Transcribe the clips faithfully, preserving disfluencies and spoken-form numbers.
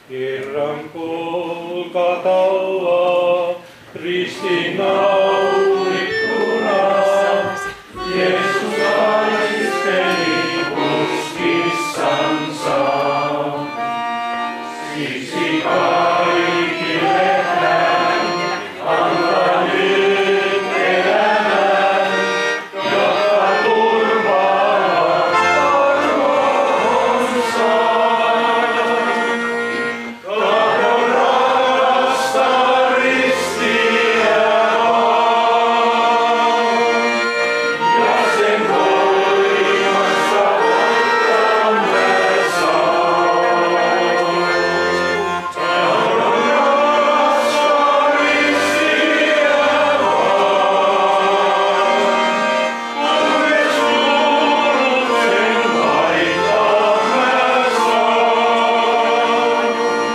Herran polkatalla, ristiinnaulituna, Jeesus taisteli puskissansa. Siksi kaikille hän antaa nyt elämän, jotta turvaavat armonsa. Tahdon rakastaa ristiä vaan, ja sen voimassa voiton mä saan. Tahdon rakastaa ristiä vaan, kun me suruksen laittaa mä saan.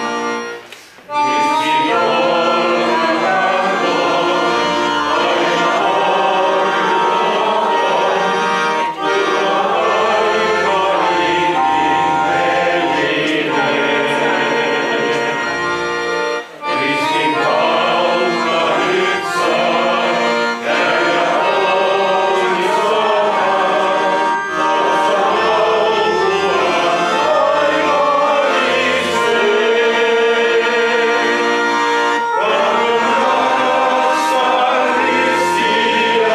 Ristin ollaan ristin kautta nyt saa käydä onnisotaan, nosta laukuaan taivaallisten. Tahdon rakastaa ristiä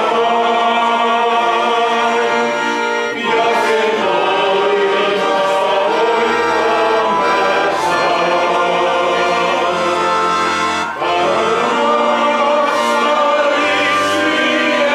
vaan, ja sen voimasta voiton mä saan. Tahdon rakastaa ristiä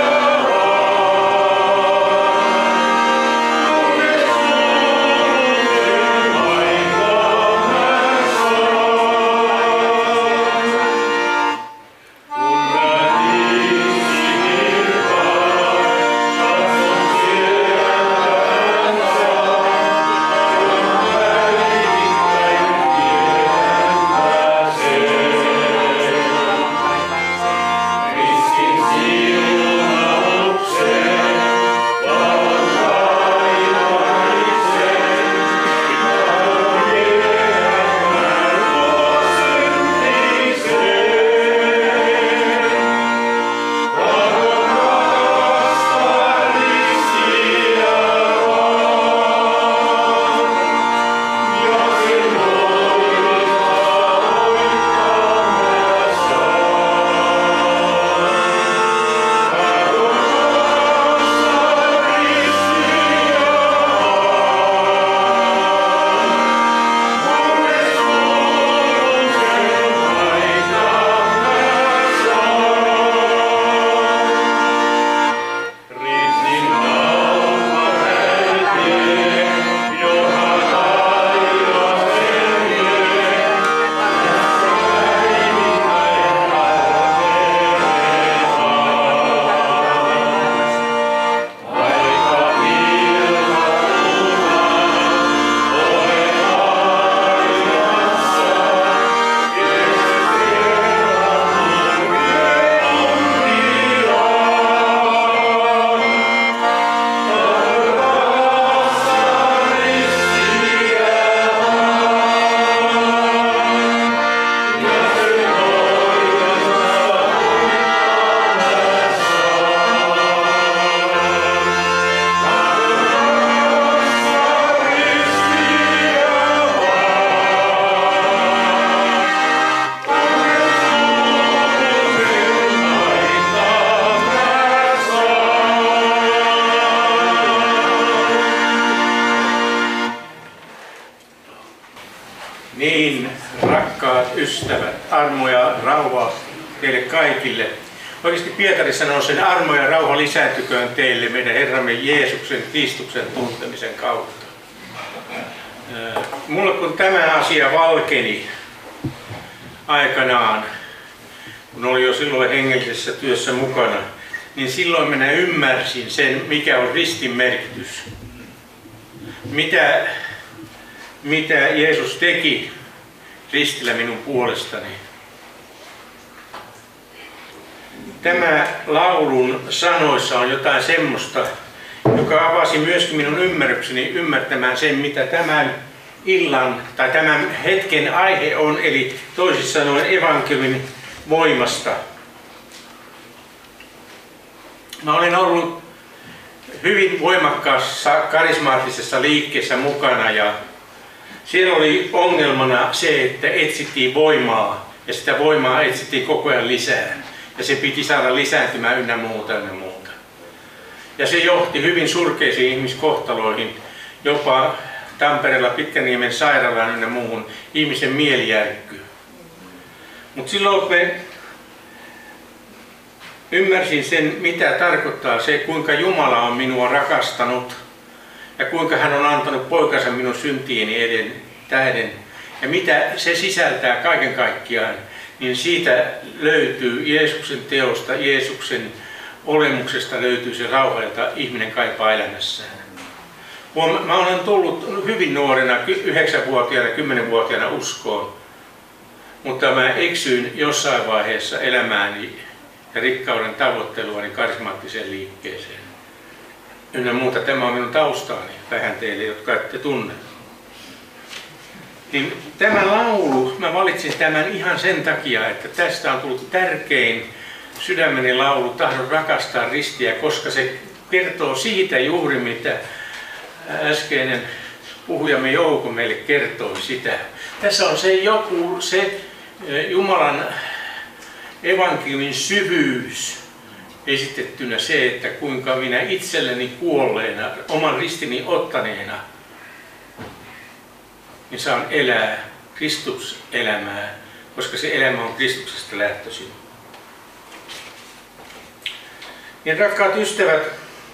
Niin, rakkaat ystävät, armo ja rauha teille kaikille. Oikeasti Pietari sanoo sen, armo ja rauha lisääntyköön teille meidän Herramme Jeesuksen Kristuksen tuntemisen kautta. Mulle kun tämä asia valkeni aikanaan, kun olin jo silloin hengellisessä työssä mukana, niin silloin minä ymmärsin sen, mikä on ristin merkitys. Mitä, mitä Jeesus teki ristillä minun puolestani. Tämä laulun sanoissa on jotain semmoista, joka avasi myöskin minun ymmärrykseni ymmärtämään sen, mitä tämän illan tai tämän hetken aihe on, eli toisin sanoen evankeliumin voimasta. Mä olen ollut hyvin voimakkaassa karismaattisessa liikkeessä mukana ja siellä oli ongelmana se, että etsittiin voimaa ja sitä voimaa etsittiin koko ajan lisää ja se piti saada lisääntymään ynnä muuta ynnä muuta. Ja se johti hyvin surkeisiin ihmiskohtaloihin, jopa Tampereella Pitkäniemen sairaalaan ynnä muuhun ihmisen mieli järkkyy. Mutta silloin me ymmärsin sen, mitä tarkoittaa se, kuinka Jumala on minua rakastanut ja kuinka hän on antanut poikansa minun syntieni eden tähden ja mitä se sisältää kaiken kaikkiaan, niin siitä löytyy Jeesuksen teosta, Jeesuksen olemuksesta löytyy se rauha, jota ihminen kaipaa elämässään. Mä olen tullut hyvin nuorena, yhdeksänvuotiaana, kymmenvuotiaana uskoon, mutta mä eksyin jossain vaiheessa elämääni ja rikkauden tavoitteluani karismaattiseen liikkeeseen. Ynnä muuta, tämä on minun taustaani vähän teille, jotka ette tunne. Niin tämä laulu, mä valitsin tämän ihan sen takia, että tästä on tullut tärkein sydämeni laulu, tahdon rakastaa ristiä, koska se kertoo siitä juuri, mitä äskeinen puhujamme Jouko meille kertoi sitä. Tässä on se joku, se Jumalan evankeliumin syvyys esitettynä se, että kuinka minä itselleni kuolleena, oman ristini ottaneena, niin saan elää Kristuselämää, koska se elämä on Kristuksesta lähtöisin. Niin rakkaat ystävät,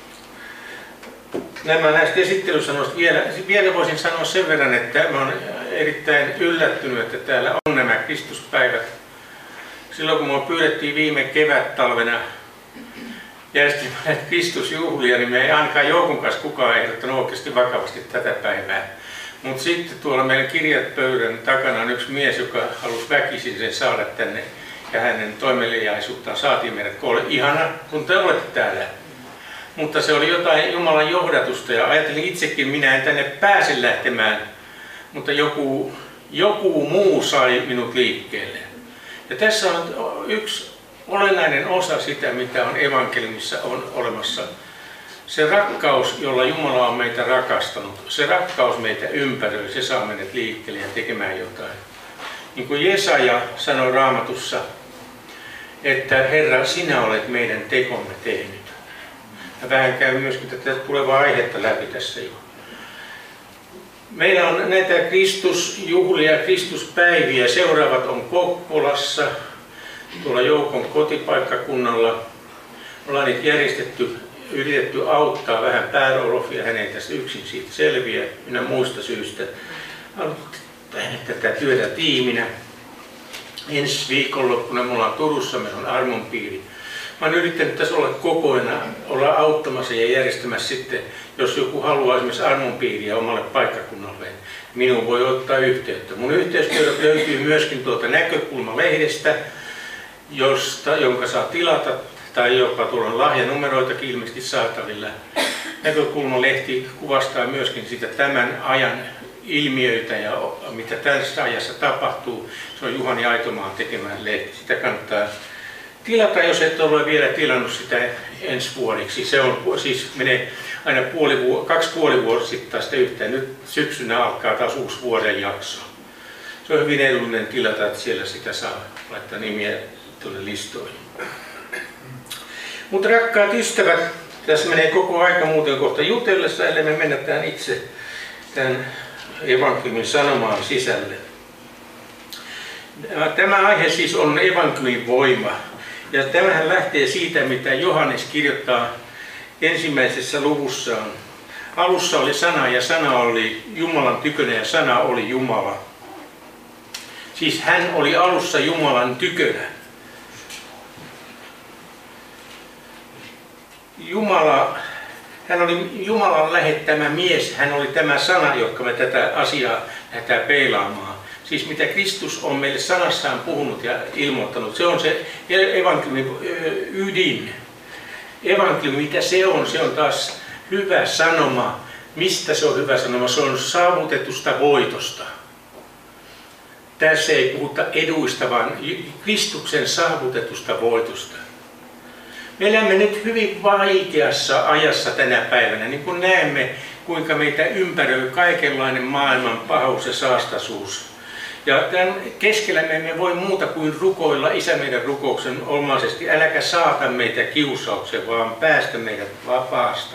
nämä näistä esittelysanoista vielä, vielä voisin sanoa sen verran, että mä olen erittäin yllättynyt, että täällä on nämä Kristuspäivät. Silloin kun me pyydettiin viime kevät-talvena järjestämään Kristusjuhlia, niin me ei ainakaan Joukon kanssa kukaan ehdottanut oikeasti vakavasti tätä päivää. Mutta sitten tuolla meidän kirjat pöydän takana on yksi mies, joka halusi väkisin sen saada tänne. Ja hänen toimeliaisuuttaan saatiin meidät koolle. Ihana, kun te olette täällä. Mutta se oli jotain Jumalan johdatusta ja ajattelin itsekin, minä en tänne pääse lähtemään. Mutta joku, joku muu sai minut liikkeelle. Ja tässä on yksi olennainen osa sitä, mitä on evankeliumissa on olemassa. Se rakkaus, jolla Jumala on meitä rakastanut, se rakkaus meitä ympäröi, se saa meidät liikkeelle ja tekemään jotain. Niin kuin Jesaja sanoi Raamatussa, että Herra, sinä olet meidän tekomme tehnyt. Ja vähän käy myöskin tätä tulevaa aihetta läpi tässä jo. Meillä on näitä Kristusjuhlia, Kristuspäiviä. Seuraavat on Kokkolassa, tuolla Joukon kotipaikkakunnalla. Ollaan niitä järjestetty, yritetty auttaa vähän Päärolofia, hän ei tästä yksin siitä selviä, minä muista syystä. Tehdä tätä työtä tiiminä. Ensi viikonloppuna me ollaan Turussa, meillä on armonpiiri. Mä oon yrittänyt tässä olla kokoina, olla auttamassa ja järjestämässä sitten, jos joku haluaa esimerkiksi armonpiiriä omalle paikkakunnalleen, minun voi ottaa yhteyttä. Mun yhteystiedot löytyy myöskin tuolta Näkökulma-lehdestä, josta, jonka saa tilata, tai jopa tuolla lahjanumeroitakin ilmeisesti saatavilla. Näkökulma-lehti kuvastaa myöskin sitä tämän ajan ilmiöitä ja mitä tässä ajassa tapahtuu. Se on Juhani Aitomaan tekemään lehti. Sitä kannattaa tilata, jos et ole vielä tilannut sitä ensi vuodeksi. Se on, siis menee aina puoli vuor- kaksi puoli vuosittaista yhteen. Nyt syksynä alkaa taas uusi vuoden jakso. Se on hyvin edullinen tilata, että siellä sitä saa laittaa nimiä tuonne listoihin. Mutta rakkaat ystävät, tässä menee koko aika muuten kohta jutellessa, ellei me mennä tähän itse tämän evankeliumin sanomaan sisälle. Tämä aihe siis on evankeliumin voima. Ja tämähän lähtee siitä, mitä Johannes kirjoittaa ensimmäisessä luvussaan. Alussa oli sana ja sana oli Jumalan tykönä ja sana oli Jumala. Siis hän oli alussa Jumalan tykönä. Jumala, hän oli Jumalan lähettämä mies, hän oli tämä sana, joka me tätä asiaa lähdetään peilaamaan. Siis mitä Kristus on meille sanassaan puhunut ja ilmoittanut, se on se evankeliumin ydin. Evankeliumi, mitä se on, se on taas hyvä sanoma Mistä se on hyvä sanoma? Se on saavutetusta voitosta. Tässä ei puhuta eduista, vaan Kristuksen saavutetusta voitosta. Me elämme nyt hyvin vaikeassa ajassa tänä päivänä, niin kuin näemme, kuinka meitä ympäröi kaikenlainen maailman pahuus ja saastaisuus. Ja tämän keskellä me emme voi muuta kuin rukoilla Isä meidän rukouksen omaisesti. Äläkä saata meitä kiusaukseen, vaan päästä meidät vapaasta.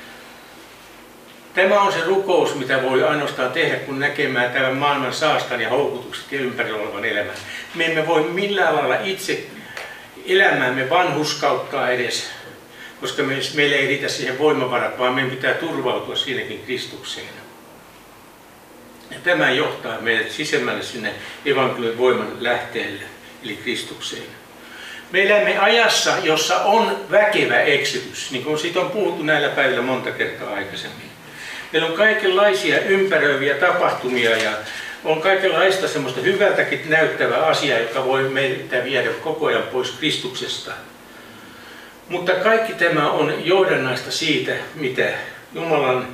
Tämä on se rukous, mitä voi ainoastaan tehdä, kun näkemään tämän maailman saastan ja houkutukset ja ympärillä olevan elämän. Me emme voi millään lailla itse elämäämme vanhuskauttaa edes, koska meillä ei riitä siihen voimavarat, vaan meidän pitää turvautua siinäkin Kristukseen. Ja tämä johtaa meidät sisemmälle sinne evankeliumin voiman lähteelle, eli Kristukseen. Me elämme ajassa, jossa on väkevä eksytys, niin kuin siitä on puhuttu näillä päivillä monta kertaa aikaisemmin. Meillä on kaikenlaisia ympäröiviä tapahtumia ja on kaikenlaista semmoista hyvältäkin näyttävää asiaa, joka voi meitä viedä koko ajan pois Kristuksesta. Mutta kaikki tämä on johdannaista siitä, mitä Jumalan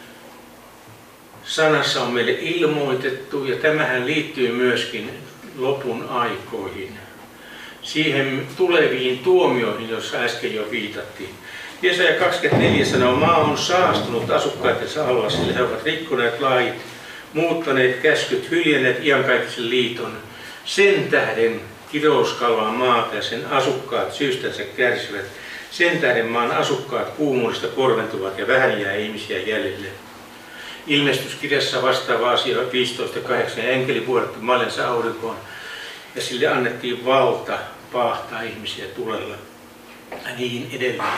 sanassa on meille ilmoitettu, ja tämähän liittyy myöskin lopun aikoihin. Siihen tuleviin tuomioihin, joissa äsken jo viitattiin. Jesaja kaksikymmentäneljä sanoo, maa on saastunut asukkaitensa alla, sillä he ovat rikkoneet lait, muuttaneet käskyt, hyljenneet iankaikkisen liiton. Sen tähden kirous kalvaa maata ja sen asukkaat syystänsä kärsivät. Sen tähden maan asukkaat kuumuudesta korventuvat ja vähän jää ihmisiä jäljelle. Ilmestyskirjassa vastaava asia viisitoista kahdeksan, ja enkeli pudotti maljansa aurinkoon ja sille annettiin valta paahtaa ihmisiä tulella ja niin edelleen.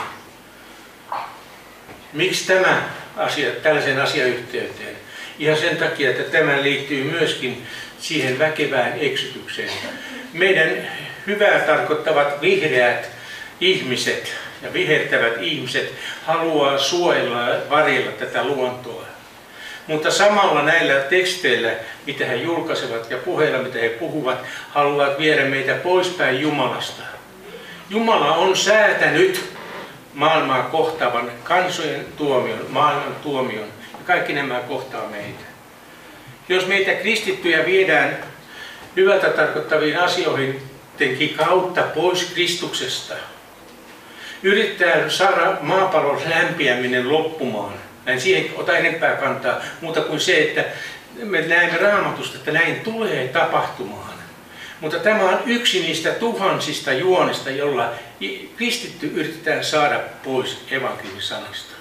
Miksi tämä asia, tällaisen asiayhteyteen? Ihan sen takia, että tämä liittyy myöskin siihen väkevään eksytykseen. Meidän hyvää tarkoittavat vihreät ihmiset ja vihertävät ihmiset haluaa suojella ja varjella tätä luontoa. Mutta samalla näillä teksteillä, mitä he julkaisevat ja puheilla, mitä he puhuvat, haluavat viedä meitä poispäin Jumalasta. Jumala on säätänyt maailmaa kohtaavan kansojen tuomion, maailman tuomion, ja kaikki nämä kohtaa meitä. Jos meitä kristittyjä viedään hyvältä tarkoittaviin asioihin kautta pois Kristuksesta, yritetään saada maapallon lämpiäminen loppumaan. En siihen ota enempää kantaa, muuta kuin se, että me näemme Raamatusta, että näin tulee tapahtumaan. Mutta tämä on yksi niistä tuhansista juonista, jolla kristitty yritetään saada pois evankeliumin sanasta.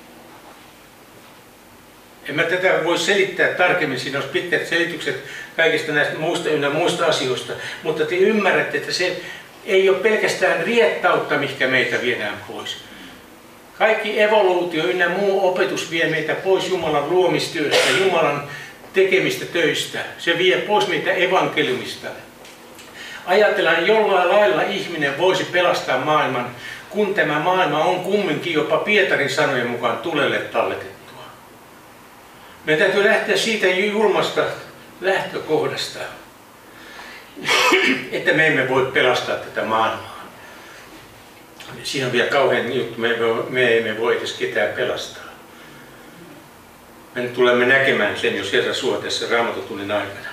En mä tätä voi selittää tarkemmin, siinä olisi pitkät selitykset kaikista näistä muista ynnä muista asioista, mutta te ymmärrätte, että se ei ole pelkästään riettautta, mikä meitä viedään pois. Kaikki evoluutio ynnä muu opetus vie meitä pois Jumalan luomistyöstä, Jumalan tekemistä töistä. Se vie pois meitä evankeliumista. Ajatellaan, jollain lailla ihminen voisi pelastaa maailman, kun tämä maailma on kumminkin jopa Pietarin sanojen mukaan tulelle talletettua. Meidän täytyy lähteä siitä julmasta lähtökohdasta, että me emme voi pelastaa tätä maailmaa. Siinä on vielä kauhean juttu, me emme, me emme voi edes ketään pelastaa. Me tulemme näkemään sen, jos Herra suo tässä Raamatutunnin aikana.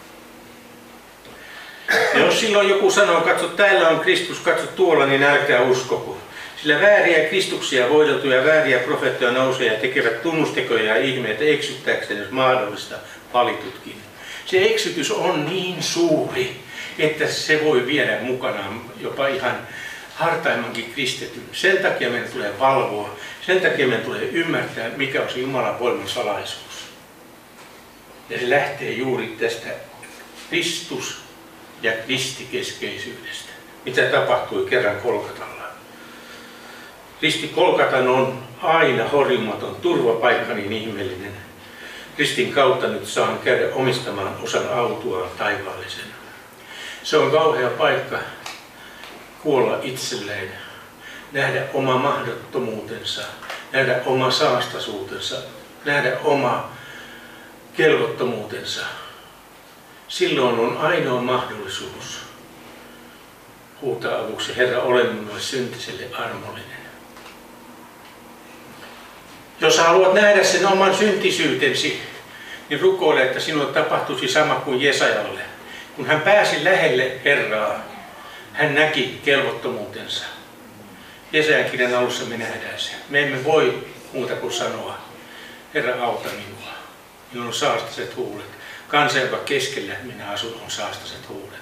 Ja jos silloin joku sanoo, katso täällä on Kristus, katso tuolla, niin älkää uskoko. Sillä vääriä Kristuksia, voideltuja vääriä profeettoja nousee ja tekevät tunnustekoja ja ihmeitä eksyttääkseen, jos mahdollista, valitutkin. Se eksytys on niin suuri, että se voi viedä mukanaan jopa ihan hartaimmankin kristityn. Sen takia meidän tulee valvoa, sen takia meidän tulee ymmärtää, mikä on se Jumalan voiman salaisuus. Ja se lähtee juuri tästä Kristus- ja kristikeskeisyydestä, mitä tapahtui kerran Kolkatalla. Risti Kolkatan on aina horjumaton, turvapaikka niin ihmeellinen. Ristin kautta nyt saan käydä omistamaan osan autuaan taivaallisen. Se on kauhea paikka kuolla itselleen, nähdä oma mahdottomuutensa, nähdä oma saastaisuutensa, nähdä oma kelvottomuutensa. Silloin on ainoa mahdollisuus huutaa avuksi, Herra, ole minulle syntiselle armollinen. Jos haluat nähdä sen oman syntisyytesi, niin rukoile, että sinulle tapahtuisi sama kuin Jesajalle. Kun hän pääsi lähelle Herraa, hän näki kelvottomuutensa. Jesajan kirjan alussa me nähdään se. Me emme voi muuta kuin sanoa, Herra, auta minua. Minulla on saastaset huulet. Kansa, joka keskellä minä asun, on saastaset huulet.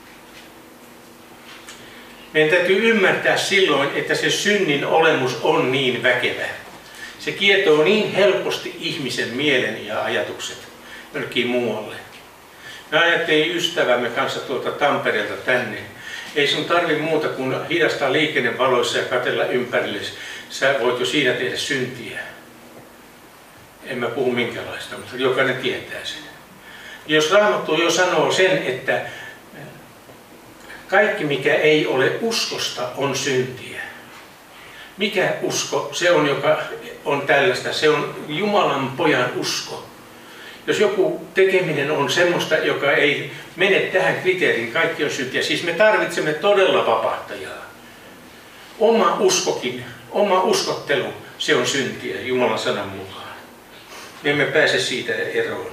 Meidän täytyy ymmärtää silloin, että se synnin olemus on niin väkevä. Se kietoo niin helposti ihmisen mielen ja ajatukset jonnekin muualle. Me ajattelin ystävämme kanssa tuolta Tampereelta tänne. Ei sun tarvi muuta kuin hidastaa liikennevaloissa ja katsella ympärille. Sä voit jo siinä tehdä syntiä. En mä puhu minkälaista, mutta jokainen tietää sen. Jos Raamattu jo sanoo sen, että kaikki mikä ei ole uskosta on syntiä. Mikä usko se on, joka on tällaista? Se on Jumalan pojan usko. Jos joku tekeminen on semmoista, joka ei mene tähän kriteeriin, kaikki on syntiä. Siis me tarvitsemme todella vapahtajaa. Oma uskokin, oma uskottelu, se on syntiä Jumalan sanan mukaan. Me emme pääse siitä eroon.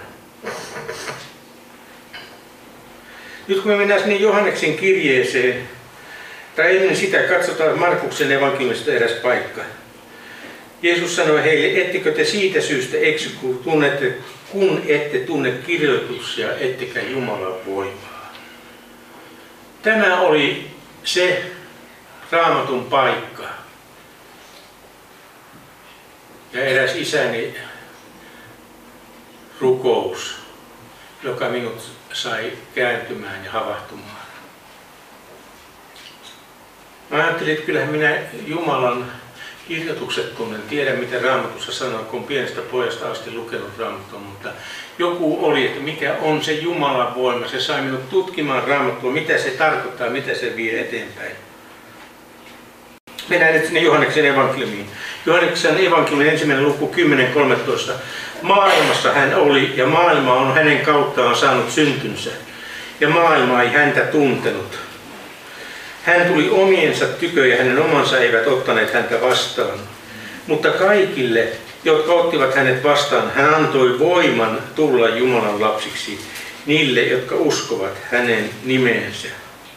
Nyt kun me mennään sinne Johanneksen kirjeeseen, tai ennen sitä katsotaan Markuksen evankeliumista eräs paikka. Jeesus sanoi heille, ettekö te siitä syystä eksy, kun, tunnette, kun ette tunne kirjoituksia, ettekä Jumalan voimaa. Tämä oli se Raamatun paikka. Ja eräs isäni rukous, joka minut sai kääntymään ja havahtumaan. Mä ajattelin, että kyllähän minä Jumalan kirjoitukset tunnen, tiedän mitä Raamatussa sanoo, kun olen pienestä pojasta asti lukenut Raamattua, mutta joku oli, että mikä on se Jumalan voima. Se sai minut tutkimaan Raamattua, mitä se tarkoittaa, mitä se vie eteenpäin. Mennään nyt sinne Johanneksen evankeliumiin. Johanneksen evankeliumin ensimmäinen luku kymmenen kolmetoista. Maailmassa hän oli ja maailma on hänen kauttaan saanut syntynsä. Ja maailma ei häntä tuntenut. Hän tuli omiensa tykö ja hänen omansa eivät ottaneet häntä vastaan. Mutta kaikille, jotka ottivat hänet vastaan, hän antoi voiman tulla Jumalan lapsiksi, niille, jotka uskovat hänen nimeensä.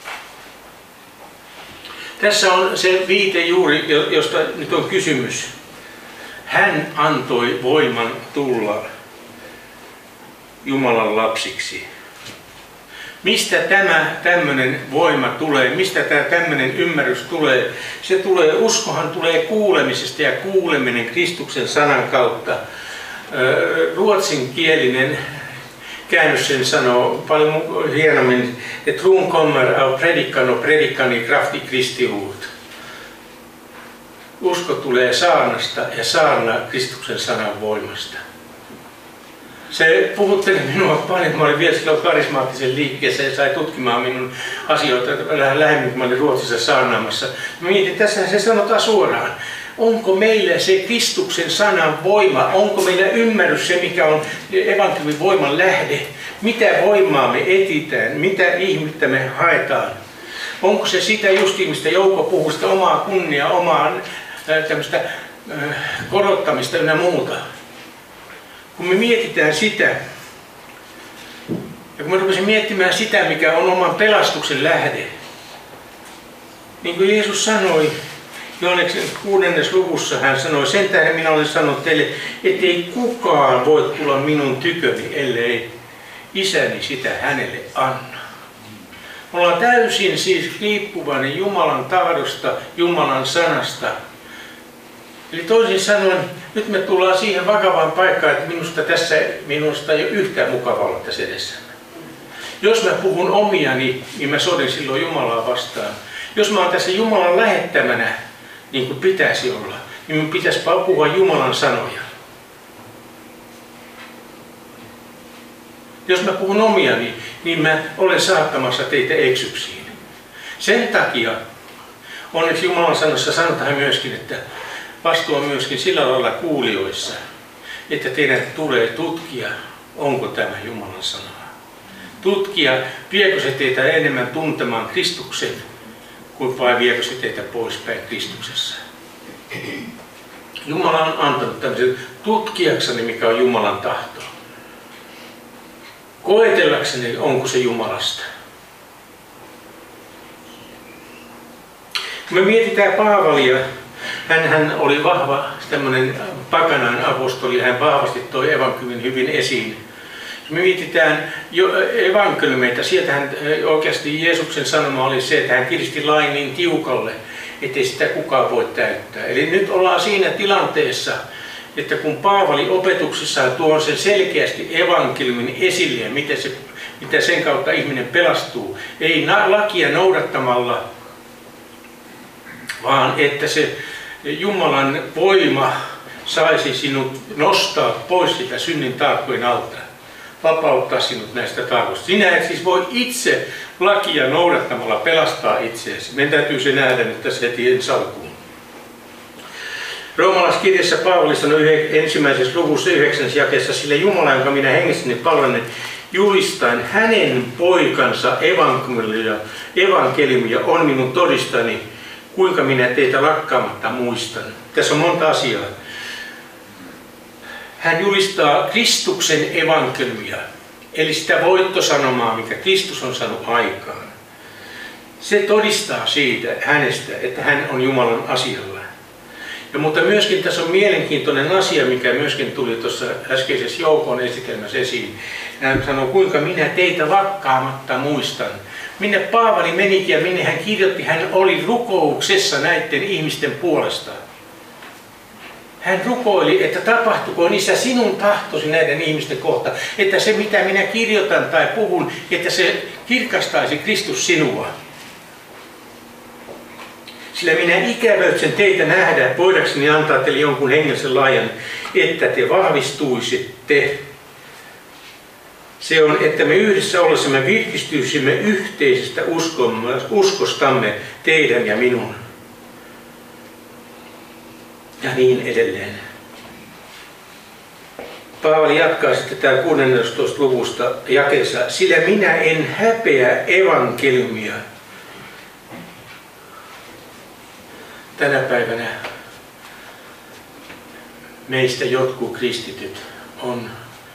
Tässä on se viite juuri, josta nyt on kysymys. Hän antoi voiman tulla Jumalan lapsiksi. Mistä tämä tämmöinen voima tulee? Mistä tämä tämmöinen ymmärrys tulee? Se tulee, uskohan tulee kuulemisesta ja kuuleminen Kristuksen sanan kautta. Ruotsinkielinen käännös sen sanoo paljon hienommin, että tron kommer av predikan och predikan i kraft i Kristi ord. Usko tulee saarnasta ja saarna Kristuksen sanan voimasta. Se puhutteli minua paljon. Mä olin vielä silloin karismaattisen liikkeessä ja sai tutkimaan minun asioita vähän lähemmin, kun mä olin Ruotsissa saarnaamassa. Mä mietin, tässä se sanotaan suoraan. Onko meillä se Kristuksen sanan voima? Onko meillä ymmärrys se, mikä on evankeliumin voiman lähde? Mitä voimaa me etitään? Mitä ihmettä me haetaan? Onko se sitä justiin, mistä Jouko puhuu, sitä omaa kunniaa, omaa tämmöistä äh, korottamista ynnä muuta? Kun me mietitään sitä, ja kun mä rupesin miettimään sitä, mikä on oman pelastuksen lähde, niin kuin Jeesus sanoi, Johanneksen kuudennes luvussa hän sanoi, sen tähden minä olen sanonut teille, ettei kukaan voi tulla minun tyköni, ellei isäni sitä hänelle anna. Me ollaan täysin siis riippuvainen Jumalan tahdosta, Jumalan sanasta. Eli toisin sanoen, nyt me tullaan siihen vakavaan paikkaan, että minusta tässä minusta ei ole yhtään mukavaa olla tässä edessä. Jos mä puhun omiani, niin mä sodin silloin Jumalaa vastaan. Jos mä oon tässä Jumalan lähettämänä, niin kuin pitäisi olla, niin minun pitäisi puhua Jumalan sanoja. Jos mä puhun omiani, niin mä olen saattamassa teitä eksyksiin. Sen takia, onneksi Jumalan sanossa sanotaan myöskin, että vastuu on myöskin sillä lailla kuulijoissa, että teidän tulee tutkia, onko tämä Jumalan sana. Tutkia, viekö se teitä enemmän tuntemaan Kristuksen, kuin vai viekö se teitä poispäin Kristuksessa. Jumala on antanut tämmöisen tutkijakseni, mikä on Jumalan tahto. Koetellakseni, onko se Jumalasta. Kun me mietitään Paavalia, hän, hän oli vahva tämmöinen pakanan apostoli, hän vahvasti toi evankeliumin hyvin esiin. Jos me mietitään evankeliumeita, sieltähän oikeasti Jeesuksen sanoma oli se, että hän kiristi lain niin tiukalle, ettei sitä kukaan voi täyttää. Eli nyt ollaan siinä tilanteessa, että kun Paavali opetuksessaan tuo sen selkeästi evankeliumin esille ja miten, se, miten sen kautta ihminen pelastuu, ei lakia noudattamalla, vaan että se Jumalan voima saisi sinut nostaa pois sitä synnin taakkojen alta, vapauttaa sinut näistä taakoista. Sinä et siis voi itse lakia noudattamalla pelastaa itseäsi. Meidän täytyy se nähdä nyt tässä heti ensi alkuun. Roomalaiskirjassa Paavali sanoi ensimmäisessä luvussa yhdeksännessä jakeessa, sillä Jumala, jonka minä hengessäni palvelen, julistan hänen poikansa evankeliumia, evankeliumia on minun todistani, kuinka minä teitä lakkaamatta muistan. Tässä on monta asiaa. Hän julistaa Kristuksen evankeliumia, eli sitä voittosanomaa, mikä Kristus on saanut aikaan. Se todistaa siitä hänestä, että hän on Jumalan asialla. Ja, mutta myöskin tässä on mielenkiintoinen asia, mikä myöskin tuli tuossa äskeisessä joukon esitelmässä esiin. Hän sanoo, kuinka minä teitä lakkaamatta muistan. Minne Paavali menikin ja minne hän kirjoitti, hän oli rukouksessa näiden ihmisten puolesta. Hän rukoili, että tapahtukoon niissä sinun tahtosi näiden ihmisten kohta, että se mitä minä kirjoitan tai puhun, että se kirkastaisi Kristus sinua. Sillä minä ikävöitsen teitä nähdä, voidakseni antaa teille jonkun hengellisen laajan, että te vahvistuisitte. Se on, että me yhdessä ollessamme virkistyisimme yhteisestä uskostamme teidän ja minun. Ja niin edelleen. Paavali jatkaa sitten täällä kuudennestatoista luvusta jakeessa, sillä minä en häpeä evankeliumia. Tänä päivänä meistä jotkut kristityt on,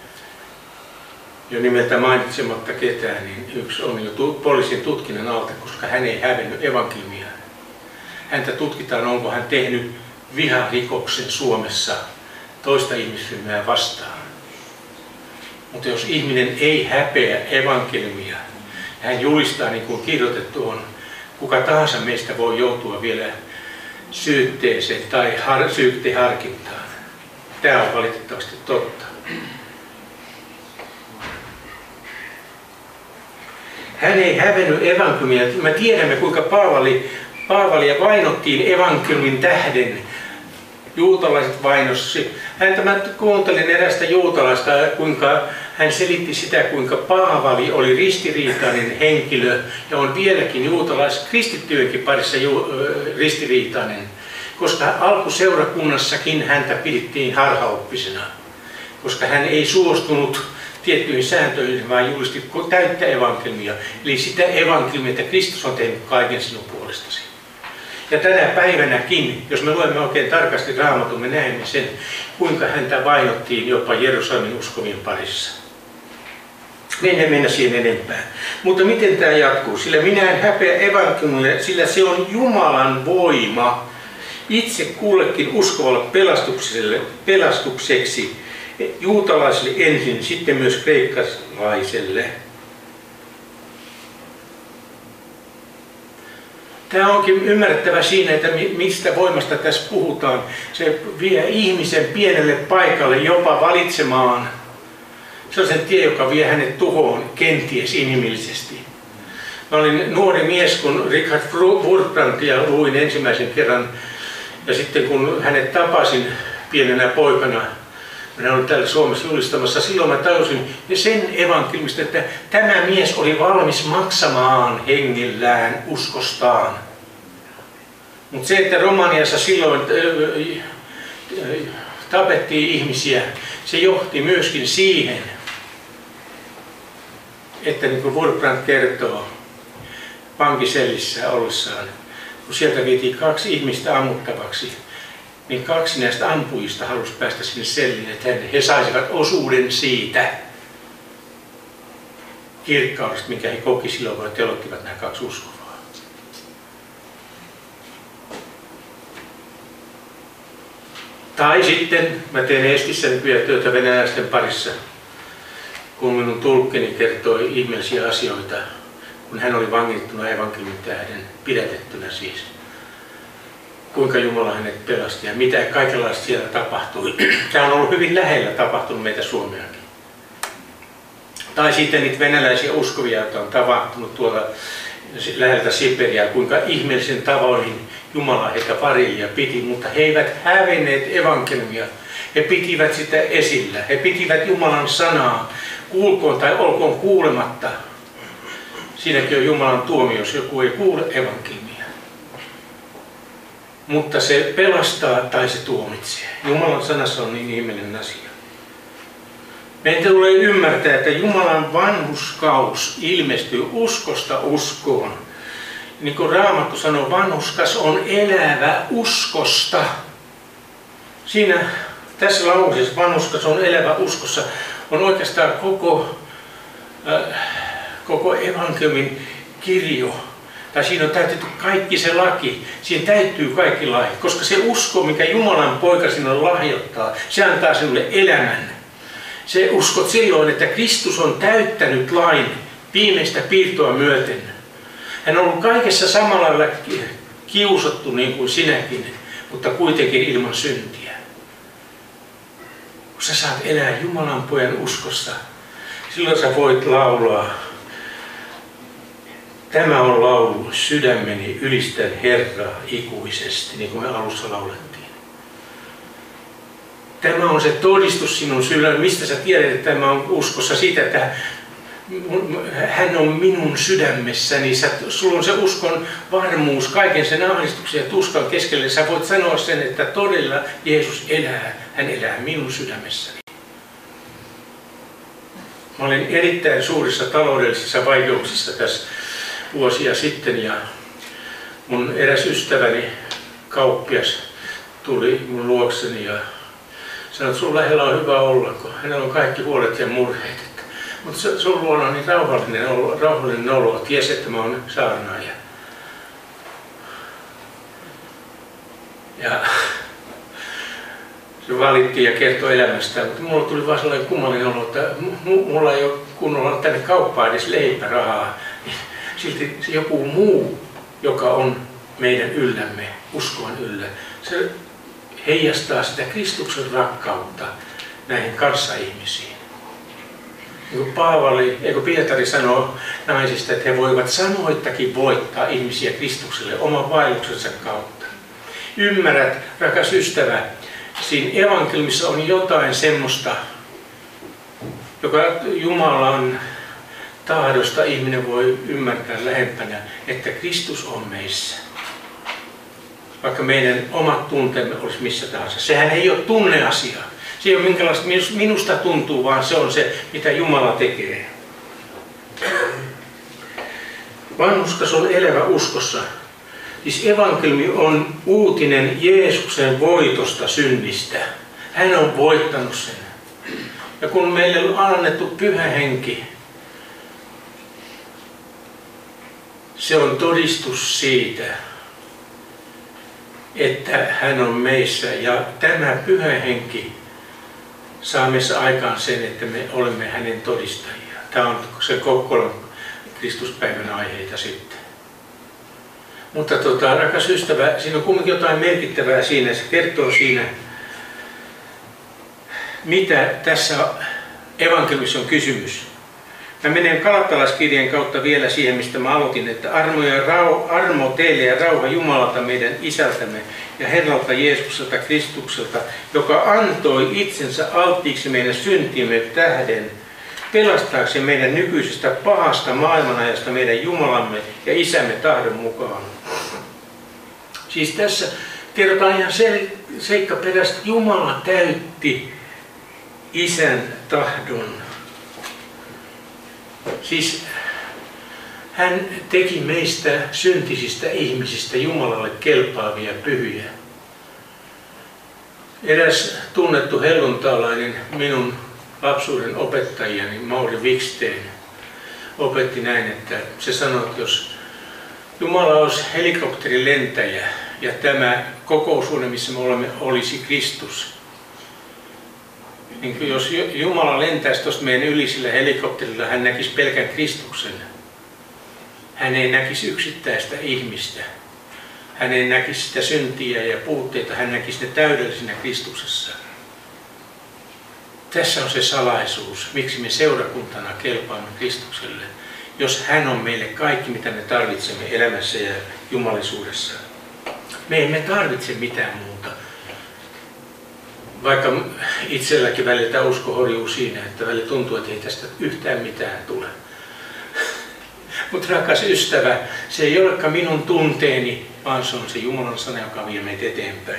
jo nimeltä mainitsematta ketään, niin yksi on jo poliisin tutkinnan alta, koska hän ei hävennyt evankeliumia. Häntä tutkitaan, onko hän tehnyt viharikoksen Suomessa toista ihmisryhmää vastaan. Mutta jos ihminen ei häpeä evankeliumia, hän julistaa niin kuin kirjoitettu on, kuka tahansa meistä voi joutua vielä syytteeseen tai har- syytteharkintaan. Tämä on valitettavasti totta. Hän ei hävennyt evankeliumia. Me tiedämme, kuinka Paavali, Paavalia vainottiin evankeliumin tähden. Juutalaiset vainossi. Häntä mä kuuntelin erästä juutalaista, kuinka hän selitti sitä, kuinka Paavali oli ristiriitainen henkilö ja on vieläkin juutalais-kristittyjenkin parissa ju- ristiriitainen, koska alkuseurakunnassakin häntä pidettiin harhaoppisena, koska hän ei suostunut tiettyihin sääntöihin, vaan julisti täyttä evankeliumia, eli sitä evankeliumia, että Kristus on tehnyt kaiken sinun puolestasi. Ja tänä päivänäkin, jos me luemme oikein tarkasti Raamatun, me näemme sen, kuinka häntä vainottiin jopa Jerusalemin uskovien parissa. Me emme mennä siihen enempää. Mutta miten tämä jatkuu? Sillä minä en häpeä evankeliumia, sillä se on Jumalan voima itse kullekin uskovalle pelastukselle, pelastukseksi, juutalaisille ensin, sitten myös kreikkalaiselle. Tämä onkin ymmärrettävä siinä, että mistä voimasta tässä puhutaan. Se vie ihmisen pienelle paikalle jopa valitsemaan sellaisen tie, joka vie hänet tuhoon kenties inhimillisesti. Mä olin nuori mies, kun Richard Wurmbrandia luin ensimmäisen kerran. Ja sitten kun hänet tapasin pienenä poikana, minä olin täällä Suomessa julistamassa, silloin mä tajusin sen evankeliumista, että tämä mies oli valmis maksamaan hengellään uskostaan. Mutta se, että Romaniassa silloin tapettiin ihmisiä, se johti myöskin siihen, että niin kuin Wurmbrand kertoo vankisellissä ollessaan, kun sieltä vietiin kaksi ihmistä ammuttavaksi, niin kaksi näistä ampujista halusi päästä sinne selliin, että he saisivat osuuden siitä kirkkaudesta, minkä he koki silloin, kun he telottivat nämä kaksi uskovaa. Tai sitten, mä teen Eestissä nykyään työtä venäläisten parissa, kun minun tulkkini kertoi ihmeellisiä asioita, kun hän oli vangittuna evankeliumin tähden, pidätettynä siis. Kuinka Jumala hänet pelasti ja mitä kaikenlaista siellä tapahtui. Tämä on ollut hyvin lähellä tapahtunut meitä Suomeakin. Tai sitten niitä venäläisiä uskovia, joita on tapahtunut tuolla läheltä Siperiaa, kuinka ihmeellisen tavoin Jumala heitä varili ja piti, mutta he eivät hävenneet evankeliumia. He pitivät sitä esillä. He pitivät Jumalan sanaa, kuulkoon tai olkoon kuulematta. Siinäkin on Jumalan tuomio, jos joku ei kuule evankeliumia. Mutta se pelastaa tai se tuomitsee. Jumalan sanassa on niin ihmeellinen asia. Meidän tulee ymmärtää, että Jumalan vanhurskaus ilmestyy uskosta uskoon. Niin kuin Raamattu sanoo, vanhurskas on elävä uskosta. Siinä tässä lauseessa vanhurskas on elävä uskossa on oikeastaan koko, äh, koko evankeliumin kirjo. Tai siinä on täytetty kaikki se laki. Siinä täyttyy kaikki lait, koska se usko, mikä Jumalan poika sinulle lahjoittaa, se antaa sinulle elämän. Se uskot silloin, että Kristus on täyttänyt lain viimeistä piirtoa myöten. Hän on ollut kaikessa samalla lailla kiusattu niin kuin sinäkin, mutta kuitenkin ilman syntiä. Kun sä saat elää Jumalan pojan uskossa, silloin sä voit laulaa. Tämä on laulu, sydämeni ylistän Herraa ikuisesti, niin kuin me alussa laulettiin. Tämä on se todistus sinun sydämessä, mistä sä tiedät, että tämä on uskossa siitä, että hän on minun sydämessäni. Sä, sulla on se uskon varmuus kaiken sen ahdistuksen ja tuskan keskelle. Sä voit sanoa sen, että todella Jeesus elää. Hän elää minun sydämessäni. Mä olin erittäin suurissa taloudellisissa vaikeuksissa tässä vuosia sitten ja mun eräs ystäväni, kauppias, tuli mun luokseni ja sanoi, että sun lähellä on hyvä olla, kun hänellä on kaikki huolet ja murheet. Mutta sun luona on niin rauhallinen olo, rauhallinen olo, että ties, että mä oon saarnaaja. Ja se valittiin ja kertoi elämästään, mutta mulla tuli vaan sellainen kummallinen olo, että mulla ei ole kunnolla tänne kauppaan edes leipärahaa. Silti joku muu, joka on meidän yllämme, uskon yllä, se heijastaa sitä Kristuksen rakkautta näihin kanssaihmisiin. Niin kuin Paavali, eikö Pietari sanoo naisista, että he voivat sanoittakin voittaa ihmisiä Kristukselle oman vaelluksensa kautta. Ymmärrät, rakas ystävä, siinä evankeliumissa on jotain semmoista, joka Jumalan tahdosta ihminen voi ymmärtää lähempänä, että Kristus on meissä. Vaikka meidän omat tunteemme olisi missä tahansa. Sehän ei ole tunneasia. Se ei ole minkälaista minusta tuntuu, vaan se on se, mitä Jumala tekee. Vanhurskas on elävä uskossa. Siis evankeliumi on uutinen Jeesuksen voitosta synnistä. Hän on voittanut sen. Ja kun meille on annettu Pyhä Henki, se on todistus siitä, että hän on meissä ja tämä Pyhä Henki saa meissä aikaan sen, että me olemme hänen todistajia. Tämä on se Kokkolan Kristuspäivän aiheita sitten. Mutta tota, rakas ystävä, siinä on kuitenkin jotain merkittävää siinä. Se kertoo siinä, mitä tässä evankeliumissa on kysymys. Mä menen Galattalaiskirjeen kautta vielä siihen, mistä mä aloitin, että armo, ja rau, armo teille ja rauha Jumalalta meidän Isältämme ja Herralta Jeesukselta Kristukselta, joka antoi itsensä alttiiksi meidän syntiemme tähden, pelastaakseen meidän nykyisestä pahasta maailmanajasta meidän Jumalamme ja Isämme tahdon mukaan. Siis tässä kerrotaan ihan seikkaperäisesti, että Jumala täytti Isän tahdon. Siis hän teki meistä syntisistä ihmisistä Jumalalle kelpaavia pyhiä. Eräs tunnettu helluntalainen, minun lapsuuden opettajani Mauri Wiksten, opetti näin, että se sanoi, että jos Jumala olisi helikopterilentäjä ja tämä kokoushuone, missä me olemme, olisi Kristus, niin jos Jumala lentäisi tuosta meidän yli sillä helikopterilla, hän näkisi pelkän Kristuksen. Hän ei näkisi yksittäistä ihmistä. Hän ei näkisi sitä syntiä ja puutteita, hän näkisi ne täydellisinä Kristuksessa. Tässä on se salaisuus, miksi me seurakuntana kelpaamme Kristukselle, jos hän on meille kaikki, mitä me tarvitsemme elämässä ja jumalisuudessa. Me emme tarvitse mitään muuta. Vaikka itselläkin välillä usko horjuu siinä, että välillä tuntuu, että ei tästä yhtään mitään tule. Mutta rakas ystävä, se ei olekaan minun tunteeni, vaan se on se Jumalan sana, joka vie meitä eteenpäin.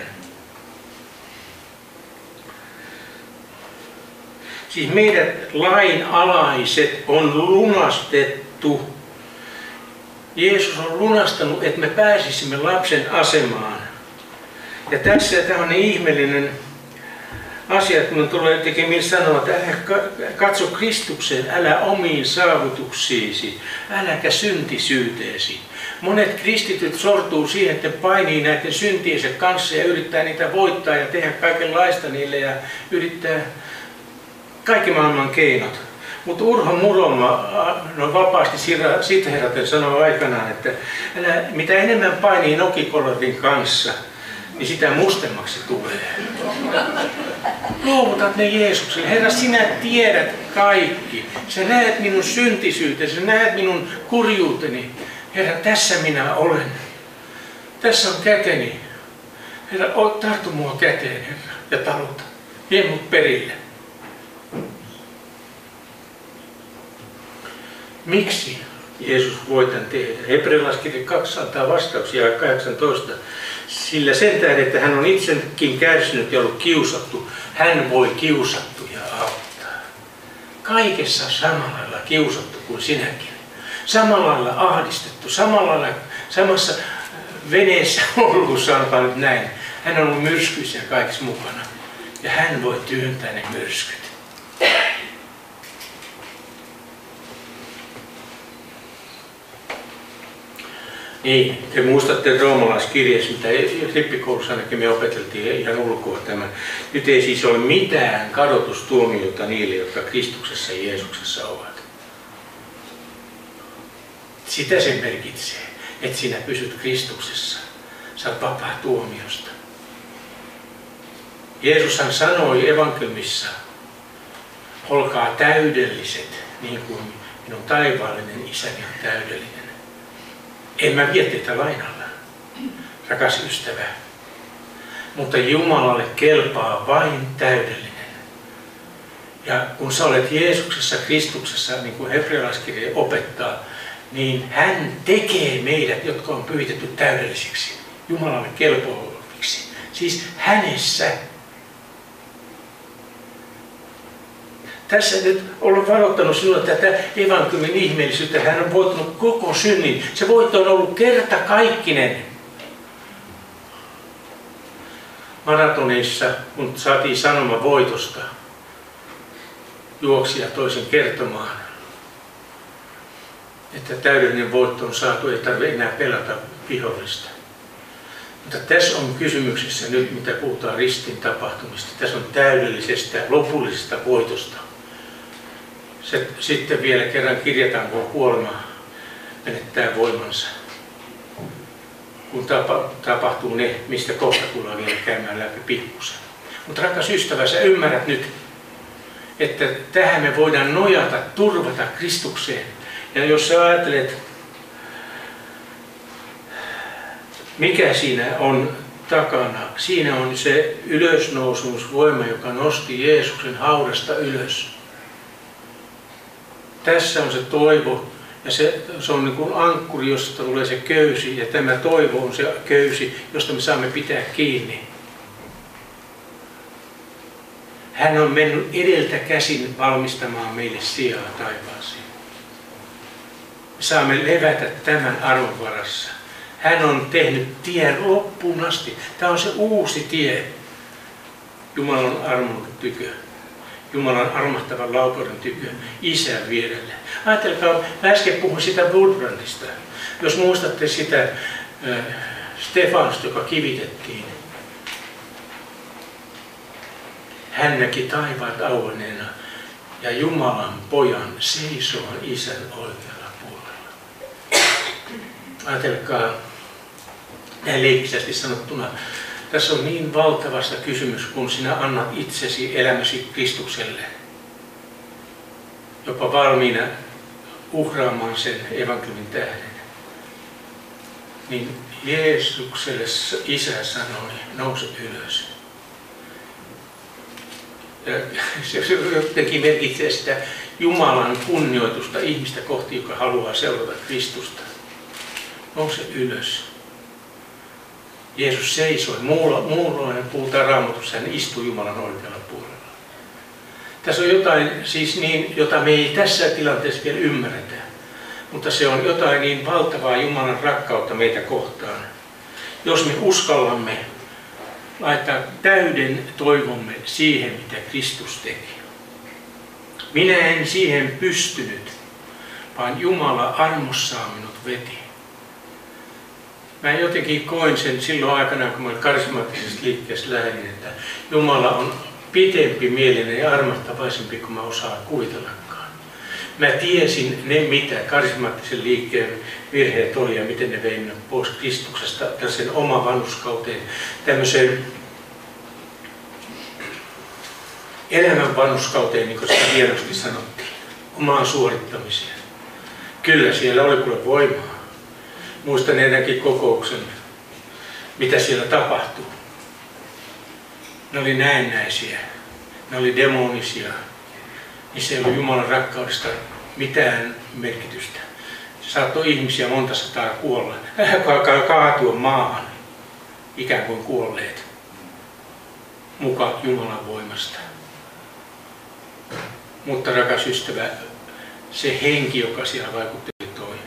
Siis meidät lainalaiset on lunastettu. Jeesus on lunastanut, että me pääsisimme lapsen asemaan. Ja tässä tämä on niin ihmeellinen asia, että minun tulee tekemään sanoa, että älä katso Kristukseen, älä omiin saavutuksiisi, äläkä syntisyyteesi. Monet kristityt sortuu siihen, että painii näiden syntiensä kanssa ja yrittää niitä voittaa ja tehdä kaikenlaista niille ja yrittää kaikki maailman keinot. Mutta Urho Muroma no vapaasti siteeraten sanoi aikanaan, että älä, mitä enemmän painii nokikolorin kanssa, niin sitä mustemmaksi tulee. Luovutat ne Jeesukselle. Herra, sinä tiedät kaikki. Sä näet minun syntisyyteni, sä näet minun kurjuuteni. Herra, tässä minä olen. Tässä on käteni. Herra, tartu mua käteen, Herra, ja taluta. Vie mut perille. Miksi Jeesus voi tämän tehdä? Hebrealaiskirja kaksi antaa vastauksia kahdeksantoista. Sillä sen tähden, että hän on itsekin kärsinyt ja ollut kiusattu, hän voi kiusattuja auttaa. Kaikessa samalla lailla kiusattu kuin sinäkin. Samalla lailla ahdistettu, samalla lailla, samassa veneessä ollut, sanotaan nyt näin. Hän on ollut myrskyissä ja kaikissa mukana. Ja hän voi työntää ne myrskyt. Niin, te muistatte roomalaiskirjassa, mitä rippikoulussa ainakin me opeteltiin ihan ulkoa tämän. Nyt ei siis ole mitään kadotustuomiota niille, jotka Kristuksessa ja Jeesuksessa ovat. Sitä se merkitsee, että sinä pysyt Kristuksessa. Sä oot vapaa tuomiosta. Jeesushan sanoi evankeliumissa, olkaa täydelliset, niin kuin minun taivaallinen isäni on täydellinen. En mä vie teitä lainalla, rakas ystävä, mutta Jumalalle kelpaa vain täydellinen. Ja kun sä olet Jeesuksessa, Kristuksessa, niin kuin hebrealaiskirja opettaa, niin hän tekee meidät, jotka on pyhitetty täydellisiksi, Jumalalle kelpoaviksi. Siis hänessä. Tässä nyt olen varoittanut sinulle tätä evankeliumin ihmeellisyyttä. Hän on voittanut koko synnin. Se voitto on ollut kertakaikkinen. Maratonissa, kun saatiin sanoma voitosta, juoksija toisen kertomaan, että täydellinen voitto on saatu, ei tarvitse enää pelata vihollista. Mutta tässä on kysymyksessä nyt, mitä puhutaan ristin tapahtumista. Tässä on täydellisestä, lopullisesta voitosta. Se, sitten vielä kerran kirjataan, kun kuolema menettää voimansa. Kun tapa, tapahtuu ne, mistä kohta tullaan vielä käymään läpi pikkusen. Mutta rakas ystävä, sä ymmärrät nyt, että tähän me voidaan nojata, turvata Kristukseen. Ja jos sä ajattelet, mikä siinä on takana, siinä on se ylösnousemusvoima, joka nosti Jeesuksen haudasta ylös. Tässä on se toivo, ja se, se on niin kuin ankkuri, josta tulee se köysi, ja tämä toivo on se köysi, josta me saamme pitää kiinni. Hän on mennyt edeltä käsin valmistamaan meille sijaa taivaaseen. Me saamme levätä tämän arvon varassa. Hän on tehnyt tien loppuun asti. Tämä on se uusi tie. Jumalan armon tykö. Jumalan armahtavan laupeuden tykö, Isän vierelle. Ajatelkaa, mä äsken puhuin sitä Woodbrandista. Jos muistatte sitä äh, Stefanosta, joka kivitettiin. Hän näki taivaat auenneena ja Jumalan pojan seisovan Isän oikealla puolella. Ajatelkaa, näin leikkisästi sanottuna, tässä on niin valtavasta kysymys, kun sinä annat itsesi elämäsi Kristukselle, jopa valmiina uhraamaan sen evankeliumin tähden. Niin Jeesukselle Isä sanoi, nouse ylös. Ja se jotenkin merkitsee sitä Jumalan kunnioitusta ihmistä kohti, joka haluaa seurata Kristusta. Nouse ylös. Jeesus seisoi, muunlainen puhutaan Raamatussa, hän istui Jumalan oikealla puolella. Tässä on jotain, siis niin, jota me ei tässä tilanteessa vielä ymmärretä, mutta se on jotain niin valtavaa Jumalan rakkautta meitä kohtaan. Jos me uskallamme laittaa täyden toivomme siihen, mitä Kristus teki. Minä en siihen pystynyt, vaan Jumala armossaan minut veti. Mä jotenkin koin sen silloin aikana, kun mä olin karismaattisessa liikkeessä lähdin, että Jumala on pitempi mielinen ja armahtavaisempi kuin mä osaan kuvitellakaan. Mä tiesin ne, mitä karismaattisen liikkeen virheet oli ja miten ne vei minut pois Kristuksesta tällaisen oman vanhuskauteen, tämmöiseen elämän vanhuskauteen, niin kuin sitä hienosti sanottiin, omaan suorittamiseen. Kyllä siellä oli kuule voimaa. Muistan ennenkin kokouksen, mitä siellä tapahtui. Ne oli näennäisiä, ne oli demonisia. Niissä ei ollut Jumalan rakkaudesta mitään merkitystä. Se saattoi ihmisiä monta sataa kuolla, kaatua maahan, ikään kuin kuolleet, muka Jumalan voimasta. Mutta rakas ystävä, se henki, joka siellä vaikutti, oli toinen.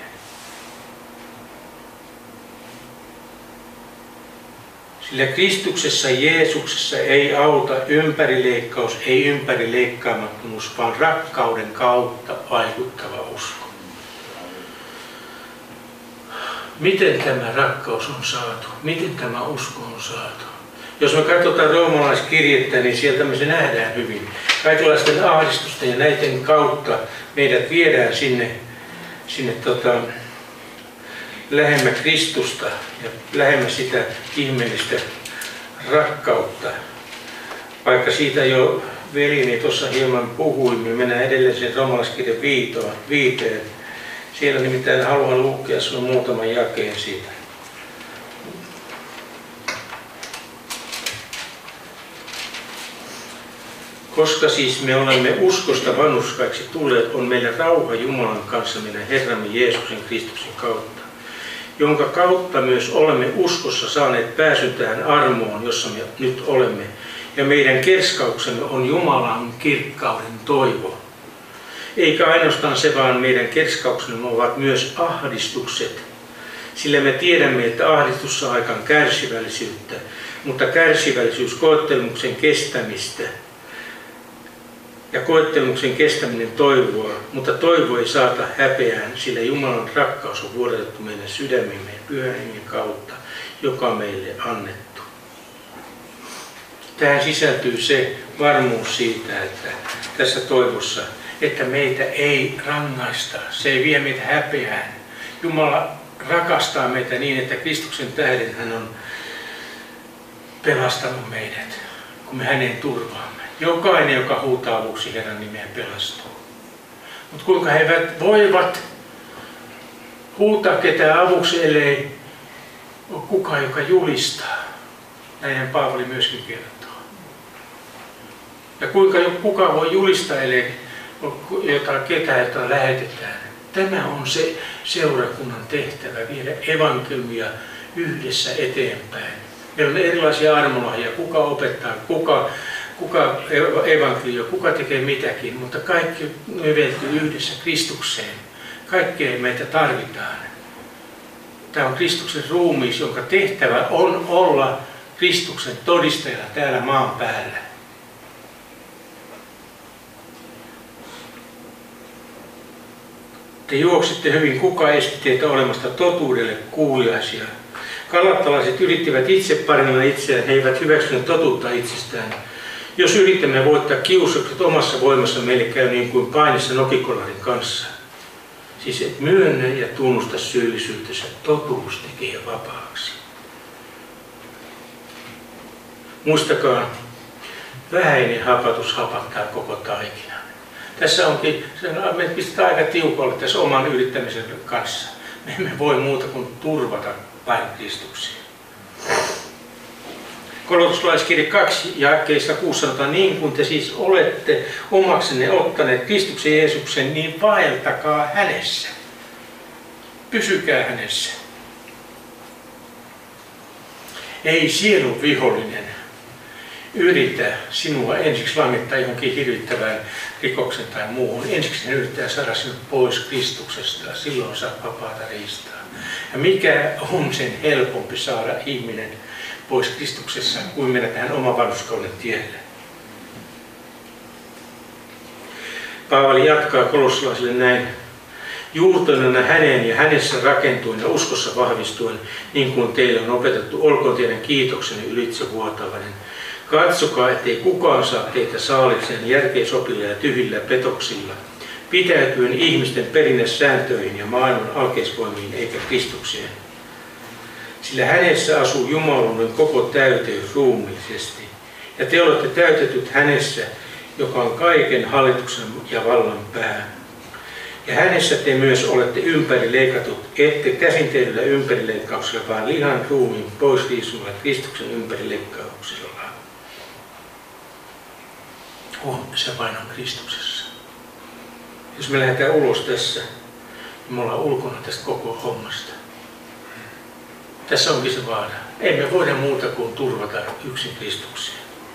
Sillä Kristuksessa Jeesuksessa ei auta ympärileikkaus, ei ympärileikkaamattomuus, vaan rakkauden kautta vaikuttava usko. Miten tämä rakkaus on saatu? Miten tämä usko on saatu? Jos me katsotaan roomalaiskirjettä, niin sieltä me se nähdään hyvin. Kaikenlaisten ahdistusten ja näiden kautta meidät viedään sinne, sinne tota, lähemmä Kristusta ja lähemmä sitä ihmeellistä rakkautta. Vaikka siitä jo veljeni tuossa hieman puhui, niin mennään edelleen sen roomalaiskirjan viiteen. Siellä nimittäin haluan lukea sinulle muutaman jakeen siitä. Koska siis me olemme uskosta vanhurskaiksi tulleet, on meillä rauha Jumalan kanssa meidän Herramme Jeesuksen Kristuksen kautta, jonka kautta myös olemme uskossa saaneet pääsyn tähän armoon, jossa me nyt olemme. Ja meidän kerskauksemme on Jumalan kirkkauden toivo. Eikä ainoastaan se, vaan meidän kerskauksemme ovat myös ahdistukset. Sillä me tiedämme, että ahdistus saa aikaan kärsivällisyyttä, mutta kärsivällisyys koettelemuksen kestämistä. Ja koettelemuksen kestäminen toivoa, mutta toivo ei saata häpeään, sillä Jumalan rakkaus on vuodatettu meidän sydämimme Pyhän Hengen kautta, joka on meille annettu. Tähän sisältyy se varmuus siitä, että tässä toivossa, että meitä ei rangaista, se ei vie meitä häpeään. Jumala rakastaa meitä niin, että Kristuksen tähden hän on pelastanut meidät, kun me hänen turvaamme. Jokainen, joka huutaa avuksi Herran nimeä, pelastuu. Mutta kuinka he voivat huutaa ketään avuksi, ellei ole kukaan, joka julistaa. Näinhän Paavali myöskin kertoo. Ja kuinka kukaan voi julistaa, ellei ole jotain ketään, jota lähetetään. Tämä on se seurakunnan tehtävä, viedä evankeliumia yhdessä eteenpäin. Meillä on erilaisia armolahja, kuka opettaa, kuka kuka evankelio, kuka tekee mitäkin, mutta kaikki niveltyy yhdessä Kristukseen. Kaikkea meitä tarvitaan. Tämä on Kristuksen ruumiis, jonka tehtävä on olla Kristuksen todistajana täällä maan päällä. Te juoksitte hyvin, kuka esti teitä olemasta totuudelle kuuliaisia. Galattalaiset yrittivät itse paremmalla itseään, he eivät hyväksyneet totuutta itsestään. Jos yritämme voittaa kiusaukset omassa voimassa, meille käy niin kuin painissa nokikolarin kanssa. Siis et myönnä ja tunnusta syyllisyytensä, totuus tekee vapaaksi. Muistakaa, vähäinen hapatus hapattaa koko taikinan. Tässä onkin, me pistetään aika tiukalle tässä oman yrittämisen kanssa. Me emme voi muuta kuin turvata vain Kristuksia. Kolossalaiskirja kaksi jakeesta kuusi sanotaan, niin kuin te siis olette omaksenne ottaneet Kristuksen Jeesuksen, niin vaeltakaa hänessä. Pysykää hänessä. Ei sielun vihollinen yritä sinua ensiksi langettaa johonkin hirvittävään rikoksen tai muuhun. Ensiksi hän yrittää saada sinut pois Kristuksesta. Silloin saat vapaata riistaa. Ja mikä on sen helpompi saada ihminen pois Kristuksessa kuin mennä tähän oman vanhurskauden tielle. Paavali jatkaa kolossalaisille näin. Juurtuneena häneen ja hänessä rakentuen ja uskossa vahvistuen, niin kuin teille on opetettu, olkoon teidän kiitoksenne ylitse vuotavainen. Katsokaa, ettei kukaan saa teitä saalikseen järkeisopilla ja tyhjillä petoksilla, pitäytyen ihmisten perinnesääntöihin ja maailman alkeisvoimiin eikä Kristukseen. Sillä hänessä asuu Jumaluuden koko täyteys ruumiillisesti, ja te olette täytetyt hänessä, joka on kaiken hallituksen ja vallan pää. Ja hänessä te myös olette ympärileikatut, ette käsinteilyllä ympärileikkauksella, vaan lihan ruumiin pois riisumalla Kristuksen ympärileikkauksella. On, se vain on Kristuksessa. Jos me lähdetään ulos tässä, niin me ollaan ulkona tästä koko hommasta. Tässä onkin se vaara. Emme voida muuta kuin turvata yksin Kristuksia.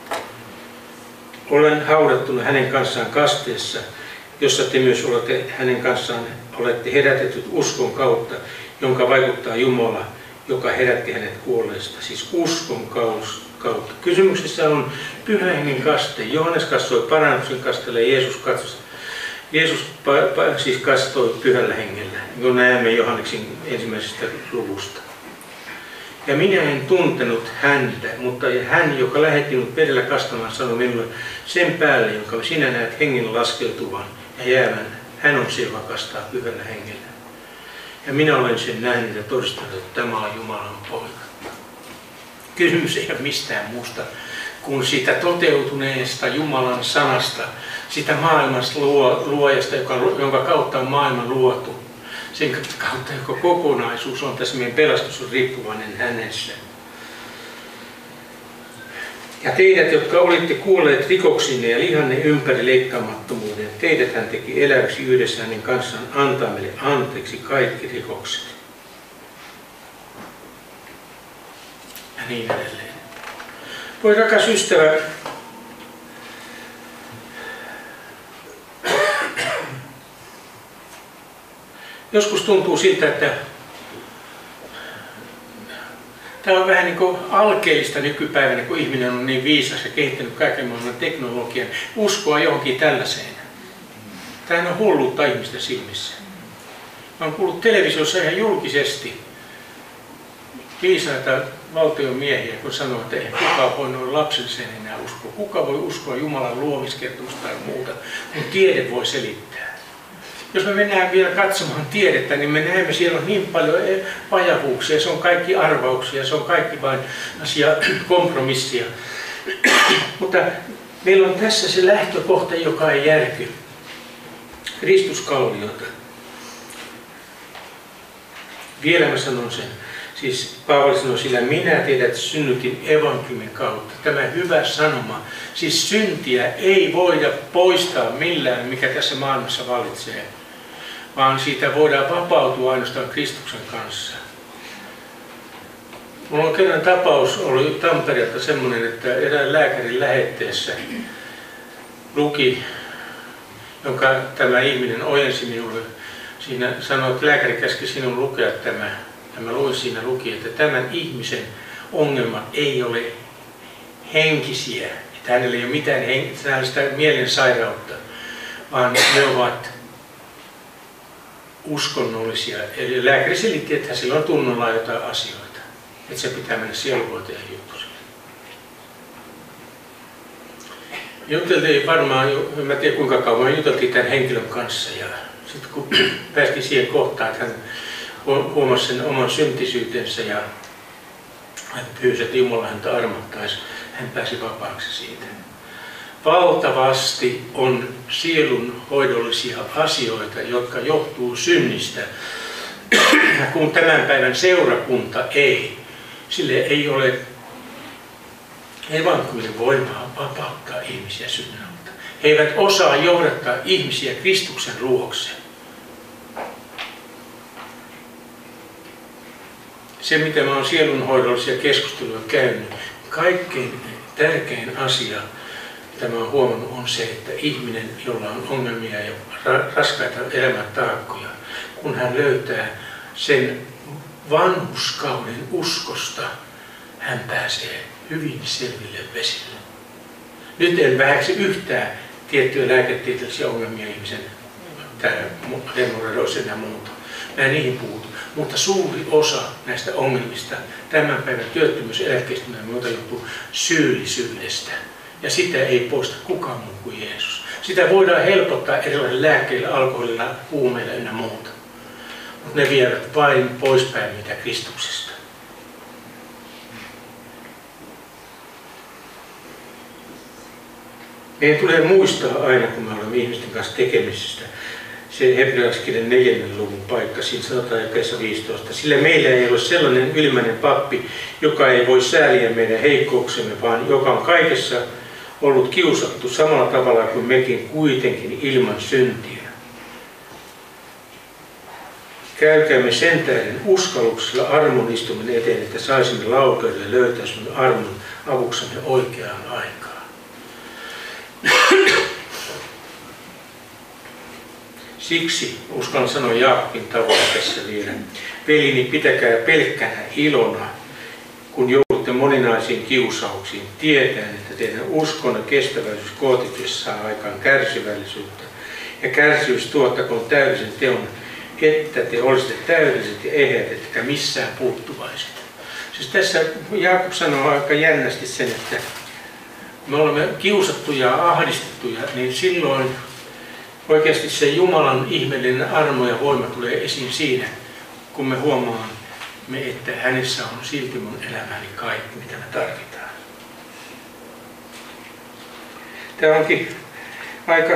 Olen haudattuna hänen kanssaan kasteessa, jossa te myös olette hänen kanssaan olette herätetyt uskon kautta, jonka vaikuttaa Jumala, joka herätti hänet kuolleista. Siis uskon kautta. Kysymyksessä on Pyhän Hengen kaste. Johannes kastoi parannuksen kasteella ja Jeesus katsoi. Jeesus siis kastoi Pyhällä Hengellä, niin kuin näemme Johanneksen ensimmäisestä luvusta. Ja minä en tuntenut häntä, mutta hän, joka lähetti minut vedellä kastamaan, sanoi minulle sen päälle, jonka sinä näet hengen laskeutuvan ja jäävän. Hän on se, joka kastaa Pyhällä Hengellä. Ja minä olen sen nähnyt ja todistanut, että tämä on Jumalan poika. Kysymys ei ole mistään muusta kuin siitä toteutuneesta Jumalan sanasta, sitä maailmasta luojasta, jonka kautta on maailma luotu. Sen kautta, joka kokonaisuus on tässä, meidän pelastus on riippuvainen hänessä. Ja teidät, jotka olitte kuolleet rikoksinne ja lihanne ympäri leikkaamattomuuden, teidät hän teki eläväksi yhdessä hänen kanssaan antaa meille anteeksi kaikki rikokset. Ja niin edelleen. Voi rakas ystävä, joskus tuntuu siltä, että tämä on vähän niin kuin alkeellista nykypäivänä, kun ihminen on niin viisas ja kehittänyt kaiken maailman teknologian, uskoa johonkin tällaiseen. Tämähän on hulluutta ihmisten silmissä. Mä oon kuullut televisiossa ihan julkisesti viisaita valtion miehiä, kun sanoo, että ei kukaan voi noin lapselliseen enää uskoa. Kuka voi uskoa Jumalan luomiskertomusta tai muuta, kun tiede voi selittää. Jos me mennään vielä katsomaan tiedettä, niin me näemme siellä on niin paljon vajavuuksia, se on kaikki arvauksia, se on kaikki vain asia kompromissia. Mutta meillä on tässä se lähtökohta, joka ei järky. Kristuskalliota. Vielä mä sanon sen. Siis Paavali sanoi, sillä minä teidät synnytin evankeliumin kautta. Tämä hyvä sanoma. Siis syntiä ei voida poistaa millään, mikä tässä maailmassa vallitsee, vaan siitä voidaan vapautua ainoastaan Kristuksen kanssa. Mulla on kerran tapaus oli Tampereelta semmoinen, että erään lääkärin lähetteessä luki, jonka tämä ihminen ojensi minulle. Siinä sanoi, että lääkäri käski sinun lukea tämä. Ja mä luin siinä luki, että tämän ihmisen ongelmat ei ole henkisiä, että hänellä ei ole mitään henkistä mielen sairautta, vaan ne ovat uskonnollisia. Eli lääkäri selitti, että sillä on tunnolla jotain asioita. Että se pitää mennä sielunhoitajan juttuun. Juteltiin varmaan, en mä tiedä kuinka kauan, juteltiin tämän henkilön kanssa. Ja sitten kun päästiin siihen kohtaan, että hän huomasi sen oman syntisyytensä ja hän pyysi, että Jumala häntä armottaisi, hän pääsi vapaaksi siitä. Valtavasti on sielunhoidollisia asioita, jotka johtuu synnistä. Kun tämän päivän seurakunta ei, sille ei ole evankeliumin voimaa vapauttaa ihmisiä synnalta. He eivät osaa johdattaa ihmisiä Kristuksen luokseen. Se, mitä mä oon sielunhoidollisia keskusteluja käynyt, kaikkein tärkein asia, mitä mä oon huomannut, on se, että ihminen, jolla on ongelmia ja raskaita elämäntaakkoja, kun hän löytää sen vanhuskauden uskosta, hän pääsee hyvin selville vesille. Nyt en vähäksi yhtään tiettyjä lääketieteellisiä ongelmia ihmisen, hemorroidoissa ja muuta. Mä en niihin puutu. Mutta suuri osa näistä ongelmista, tämän päivän työttömyyseläkkeistä ja muuta, johtuu syyllisyydestä. Ja sitä ei poista kukaan muu kuin Jeesus. Sitä voidaan helpottaa erilaisilla lääkkeillä, alkoholilla, huumeilla ynnä muuta. Mutta ne vievät vain poispäin mitä Kristuksesta. Meidän tulee muistaa aina, kun me olemme ihmisten kanssa tekemisissä, se hebrealaiskirjan neljännen luvun paikka, siinä sanotaan jakeessa viisitoista. Sillä meillä ei ole sellainen ylimmäinen pappi, joka ei voi sääliä meidän heikkouksemme, vaan joka on kaikessa ollut kiusattu samalla tavalla kuin mekin, kuitenkin ilman syntiä. Käykäämme sen tähden uskalluksella armon istuminen eteen, että saisimme laukeudelle ja löytäisimme armon avuksemme oikeaan aikaan. Siksi uskallan sanoa Jaakobin tavoin tässä vielä. Velini, pitäkää pelkkänä ilona, kun joudutte moninaisiin kiusauksiin, tietäen, että teidän uskon ja kestävällisyys kootityössä saa aikaan kärsivällisyyttä. Ja kärsivyys tuottakoon täydellisen teon, että te olisitte täydelliset ja eheät, ettekä missään puuttuvaiset. Siis tässä Jaakob sanoo aika jännästi sen, että me olemme kiusattuja ja ahdistettuja, niin silloin oikeasti se Jumalan ihmeellinen armo ja voima tulee esiin siinä, kun me huomaamme, että hänessä on silti mun elämäni kaikki, mitä me tarvitaan. Tämä onkin aika,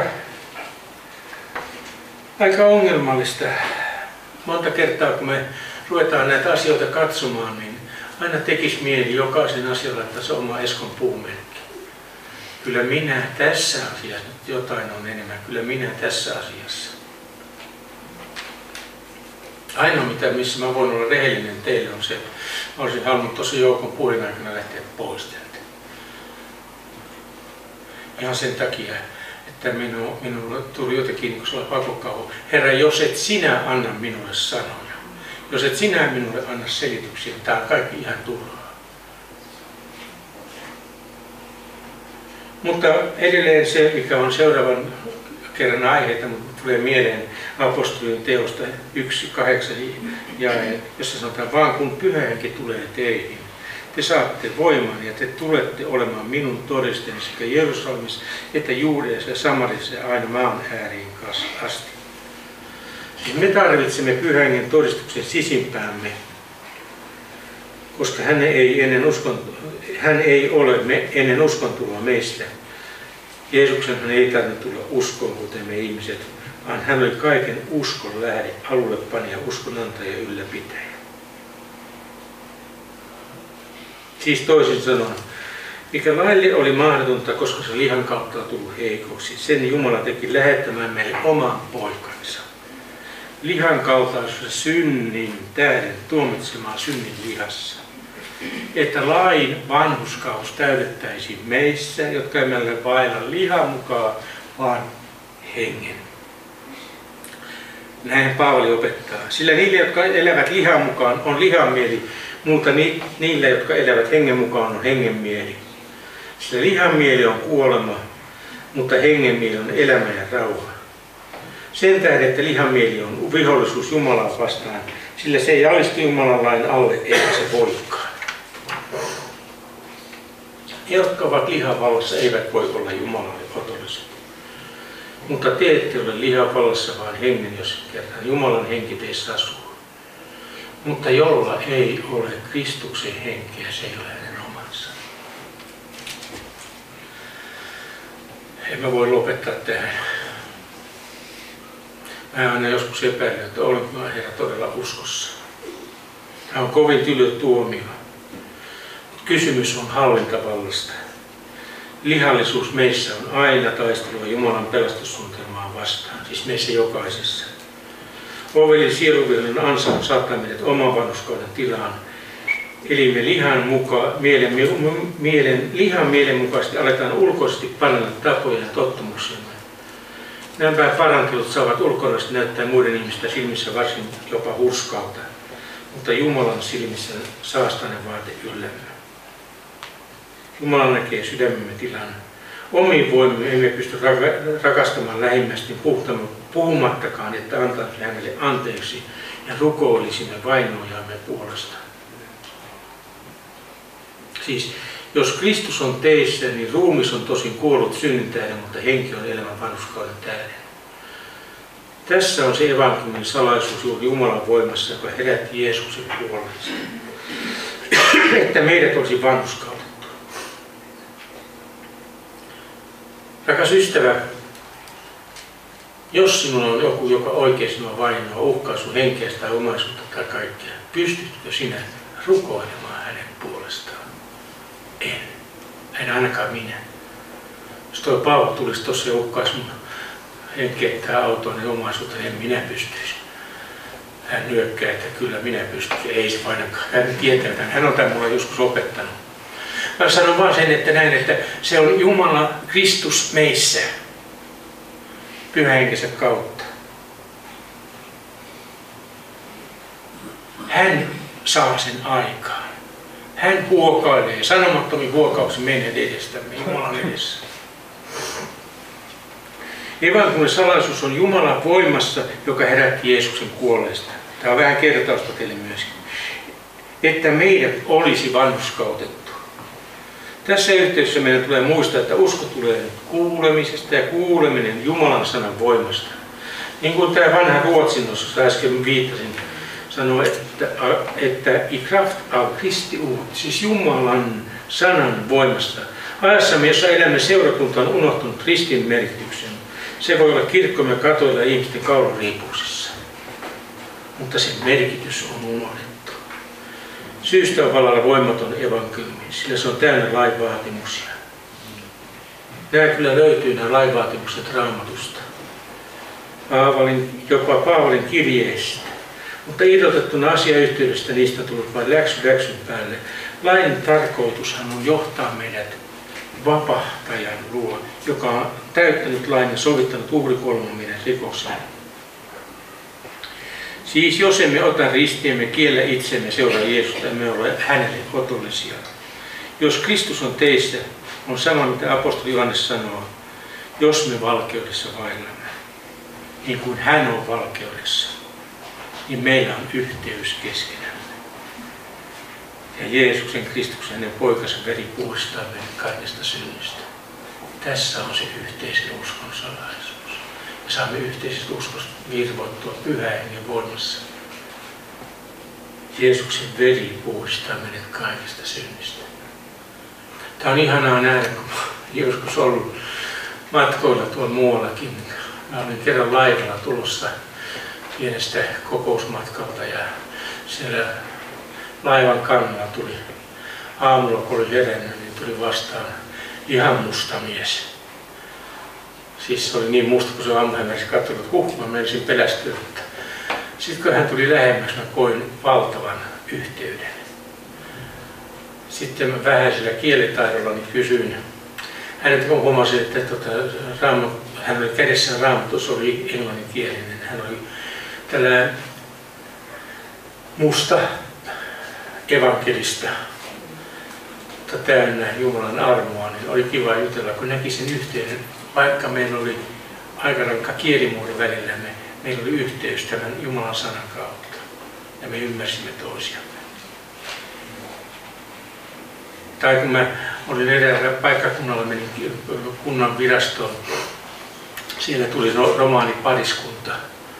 aika ongelmallista. Monta kertaa, kun me ruvetaan näitä asioita katsomaan, niin aina tekisi mieli jokaisen asialla, että se oma Eskon puumerkki. Kyllä minä tässä asiassa, nyt jotain on enemmän, kyllä minä tässä asiassa. Ainoa mitä, missä mä voin olla rehellinen teille on se, että mä olisin halunnut tuossa joukon puolin aikana lähteä pois täältä. Ihan sen takia, että minu, minulle tuli jotenkin niin kuin pakokauhu. Herra, jos et sinä anna minulle sanoja, jos et sinä minulle anna selityksiä, tää on kaikki ihan turhaa. Mutta edelleen se, mikä on seuraavan kerran aiheita, mutta tulee mieleen apostolien teosta yksi kahdeksan jae, jossa sanotaan, vaan kun Pyhä Henki tulee teihin, te saatte voiman ja te tulette olemaan minun todisteeni sekä Jerusalemissa että Juudeassa ja Samariassa ja aina maan ääriin asti. Siis me tarvitsemme Pyhän Hengen todistuksen sisimpäämme, koska hän ei, ennen uskon, hän ei ole me, ennen uskontuloa meistä. Jeesuksenhan ei tarvitse tulla uskoon, kuten me ihmiset, vaan hän oli kaiken uskon lähde, alullepanija, uskonantaja ja ylläpitäjä. Siis toisin sanoen, mikä laille oli mahdotonta, koska se lihan kautta on tullut heikoksi, sen Jumala teki lähettämään meille oman poikansa. Lihan kaltaisuudessa synnin tähden tuomitsemaan synnin lihassa. Että lain vanhurskaus täydettäisiin meissä, jotka emme ole vailla lihan mukaan, vaan hengen. Näin Paavali opettaa. Sillä niille, jotka elävät lihan mukaan, on lihan mieli, mutta ni, niille, jotka elävät hengen mukaan, on hengen mieli. Sillä lihan mieli on kuolema, mutta hengen mieli on elämä ja rauha. Sen tähden, että lihamieli on vihollisuus Jumalaa vastaan, sillä se ei alistu Jumalan lain alle, eikä se voikaan. He, jotka ovat lihan vallassa, eivät voi olla Jumalalle otollisia. Mutta te ette ole lihan vallassa, vaan hengen, jos kerran Jumalan henki teissä asuu. Mutta jolla ei ole Kristuksen henkeä, se ei ole hänen omansa. En mä voi lopettaa tähän. Mä aina joskus epäilen, että olenko mä Herra todella uskossa. Tämä on kovin tyly tuomio. Kysymys on hallintavallasta. Lihallisuus meissä on aina taistelua Jumalan pelastussuunnitelmaa vastaan, siis meissä jokaisessa. Ovelin sieluvihollinen ansa on saattaa meidät oman vanhuskauden tilaan. Eli me lihan, muka, mielen, mielen, lihan mielen mukaisesti aletaan ulkoisesti parantaa tapoja ja tottumuksia. Nämä parantelut saavat ulkoisesti näyttää muiden ihmisten silmissä varsin jopa hurskaalta, mutta Jumalan silmissä saastainen vaate yllämme. Jumala näkee sydämemme tilan. Omiin voimimme emme pysty rakastamaan lähimmäistä puhumattakaan, että antaisimme hänelle anteeksi ja rukoilisimme vainoajamme puolesta. Siis, jos Kristus on teissä, niin ruumis on tosin kuollut synnin tähden, mutta henki on elämän vanhuskauden tähden. Tässä on se evankeliumin salaisuus juuri Jumalan voimassa, joka herätti Jeesuksen kuolleista. Että meidät olisi vanhuskaudet. Rakas ystävä, jos sinulla on joku, joka oikein sinua vainoa, uhkaa sun henkeästä tai omaisuutta tai kaikkea, pystytkö sinä rukoilemaan hänen puolestaan? En. En ainakaan minä. Jos tuo Paavo tulisi tuossa ja uhkaisi mun henkeä tai autoa ja omaisuutta, niin en minä pystyisi. Hän nyökkää, että kyllä minä pystyisin. Ei se ainakaan. Hän tietää, että hän on tämän mulle joskus opettanut. Mä sanon vaan sen, että näin, että se on Jumala Kristus meissä pyhähenkensä kautta. Hän saa sen aikaan. Hän huokailee sanomattomin huokauksin meidän edestämme Jumalan edessä. Evankeliumin salaisuus on Jumalan voimassa, joka herätti Jeesuksen kuolleista. Tämä on vähän kertausta teille myöskin. Että meidät olisi vanhurskautettu. Tässä yhteydessä meidän tulee muistaa, että usko tulee kuulemisesta ja kuuleminen Jumalan sanan voimasta. Niin kuin tämä vanha ruotsin, jossa äsken viittasin, sanoo, että, että i kraft av Kristi ord, siis Jumalan sanan voimasta. Ajassamme, jossa elämme, seurakunta on unohtunut ristin merkityksen. Se voi olla kirkkomme katoilla ja ihmisten kaulariipuksissa. Mutta sen merkitys on unohdettu. Syystä on vallalla voimaton evankeliumi, sillä se on täynnä lainvaatimuksia. Nämä kyllä löytyy nämä lainvaatimukset Raamatusta. Paavalin, jopa Paavalin kirjeistä. Mutta irrotettuna asiayhteydestä niistä on tullut vain läksy läksyn päälle. Lain tarkoitushan on johtaa meidät vapahtajan luo, joka on täyttänyt lain ja sovittanut uhrikuoleman meidän rikokseen. Siis jos emme ota ristiämme, kiellä itsemme, seuraa Jeesusta, emme ole hänelle otollisia. Jos Kristus on teissä, on sama mitä apostoli Johannes sanoo, jos me valkeudessa vaillamme, niin kuin hän on valkeudessa, niin meillä on yhteys keskenämme. Ja Jeesuksen Kristuksen, hänen poikansa veri puhdistaa meidät kaikesta synnistä. Tässä on se yhteisen uskon salaisuus. Me saamme yhteisestä uskosta virvoittua pyhän hengen voimassa. Jeesuksen veri puhdistaa meidät kaikesta synnistä. Tämä on ihanaa nähdä, kun joskus ollut matkoilla tuolla muuallakin. Mä olin kerran laivalla tulossa pienestä kokousmatkalta ja siellä laivan kannalla tuli aamulla, kun oli herännyt, niin tuli vastaan ihan musta mies. Siis se oli niin musta, kun se aamuhämärissä katsoi, että huh, mä menisin pelästyä. Sitten kun hän tuli lähemmäksi, mä koin valtavan yhteyden. Sitten mä vähäisellä kielitaidolla niin kysyin. Hänet huomasin, että tuota, raamat, hän oli kädessään Raamatus, oli englanninkielinen. Hän oli tällä musta evankelista, mutta täynnä Jumalan armoa, niin oli kiva jutella, kun näki sen yhteyden. Vaikka meillä oli aika rankka kielimuodon välillämme, meillä oli yhteys tämän Jumalan sanan kautta ja me ymmärsimme toisiamme. Tai kun mä olin eräällä paikkakunnalla, menin kunnan virastoon, siellä tuli romaanipariskunta.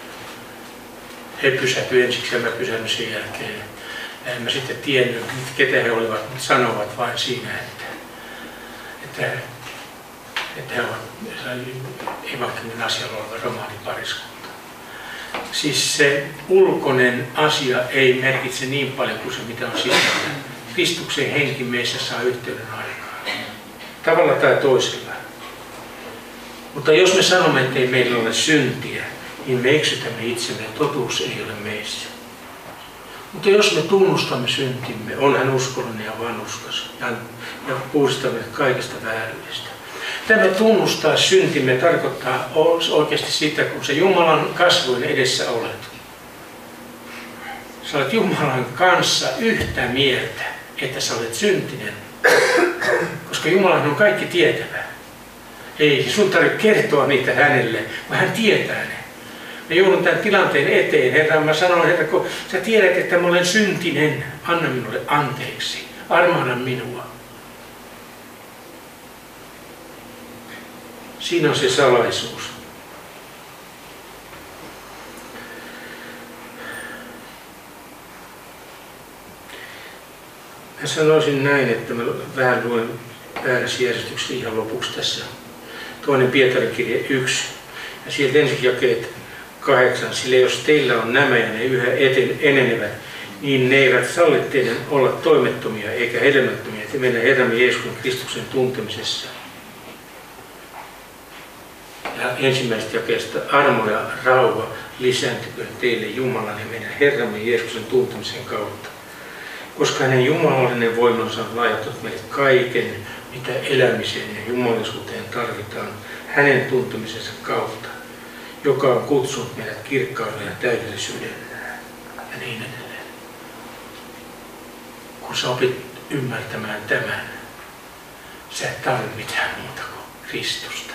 He pysähtyivät ensiksi ja mä pysähdyin sen jälkeen. En mä sitten tiennyt, ketä he olivat, mutta sanovat vain siinä, että, että, että he ovat evankelin asialla oleva romaanipariskunta. Siis se ulkoinen asia ei merkitse niin paljon kuin se, mitä on sisällä. Kristuksen henki meissä saa yhteyden aikaa. Tavalla tai toisella. Mutta jos me sanomme, että ei meillä ole syntiä, niin me eksytämme itsemme ja totuus ei ole meissä. Mutta jos me tunnustamme syntimme, on hän uskollinen ja vanhuskas ja, ja puhdistamme kaikesta vääryydestä. Tämä tunnustaa syntimme tarkoittaa oikeasti sitä, kun se Jumalan kasvojen edessä olet. Sä olet Jumalan kanssa yhtä mieltä, että sä olet syntinen, koska Jumalahan on kaikki tietävä. Ei sun tarvitse kertoa niitä hänelle, vaan hän tietää ne. Mä joudun tämän tilanteen eteen. Herra, mä sanon, Herra, kun sä tiedät, että mä olen syntinen, anna minulle anteeksi, armahda minua. Siinä on se salaisuus. Mä sanoisin näin, että mä vähän luen väärässä järjestyksessä ihan lopuksi tässä. Toinen Pietarin kirje yksi. Ja sieltä ensin jakeet kahdeksan. Sillä jos teillä on nämä ja ne yhä eten, enenevät, niin ne eivät salli teidän olla toimettomia eikä hedelmättömiä, että mennä Herramme Jeesuksen Kristuksen tuntemisessa. Ja ensimmäisestä jakeesta armo ja rauha lisääntyköön teille Jumalan ja meidän Herramme Jeesuksen tuntemisen kautta. Koska hänen jumalallinen voimansa on laajattanut meille kaiken, mitä elämiseen ja jumalisuuteen tarvitaan hänen tuntemisensa kautta, joka on kutsunut meidät kirkkaudelle ja täydellisyydelle ja niin edelleen. Kun sä opit ymmärtämään tämän, sä et tarvitse mitään muuta kuin Kristusta.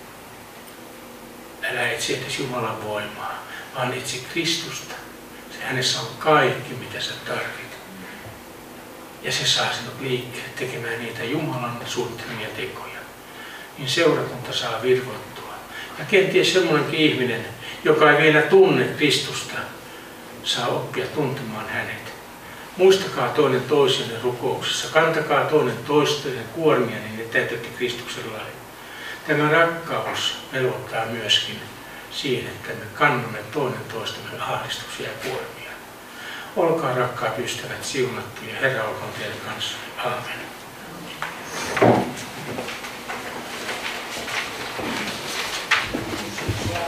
Älä etsi edes Jumalan voimaa, vaan etsi Kristusta. Se hänessä on kaikki, mitä sä tarvitset. Ja se saa sinut liikkeelle tekemään niitä Jumalan suunnittelemia tekoja. Niin seurakunta saa virvoittua. Ja kenties semmoinenkin ihminen, joka ei vielä tunne Kristusta, saa oppia tuntemaan hänet. Muistakaa toinen toisenne rukouksessa. Kantakaa toinen toistenne kuormia, niin ne täytätte Kristuksen lain. Tämä rakkaus velvoittaa myöskin siihen, että me kannamme toinen toistemme ahdistuksia ja kuormia. Olkaa rakkaat ystävät siunattuja. Herra olkoon teidän kanssa. Aamen.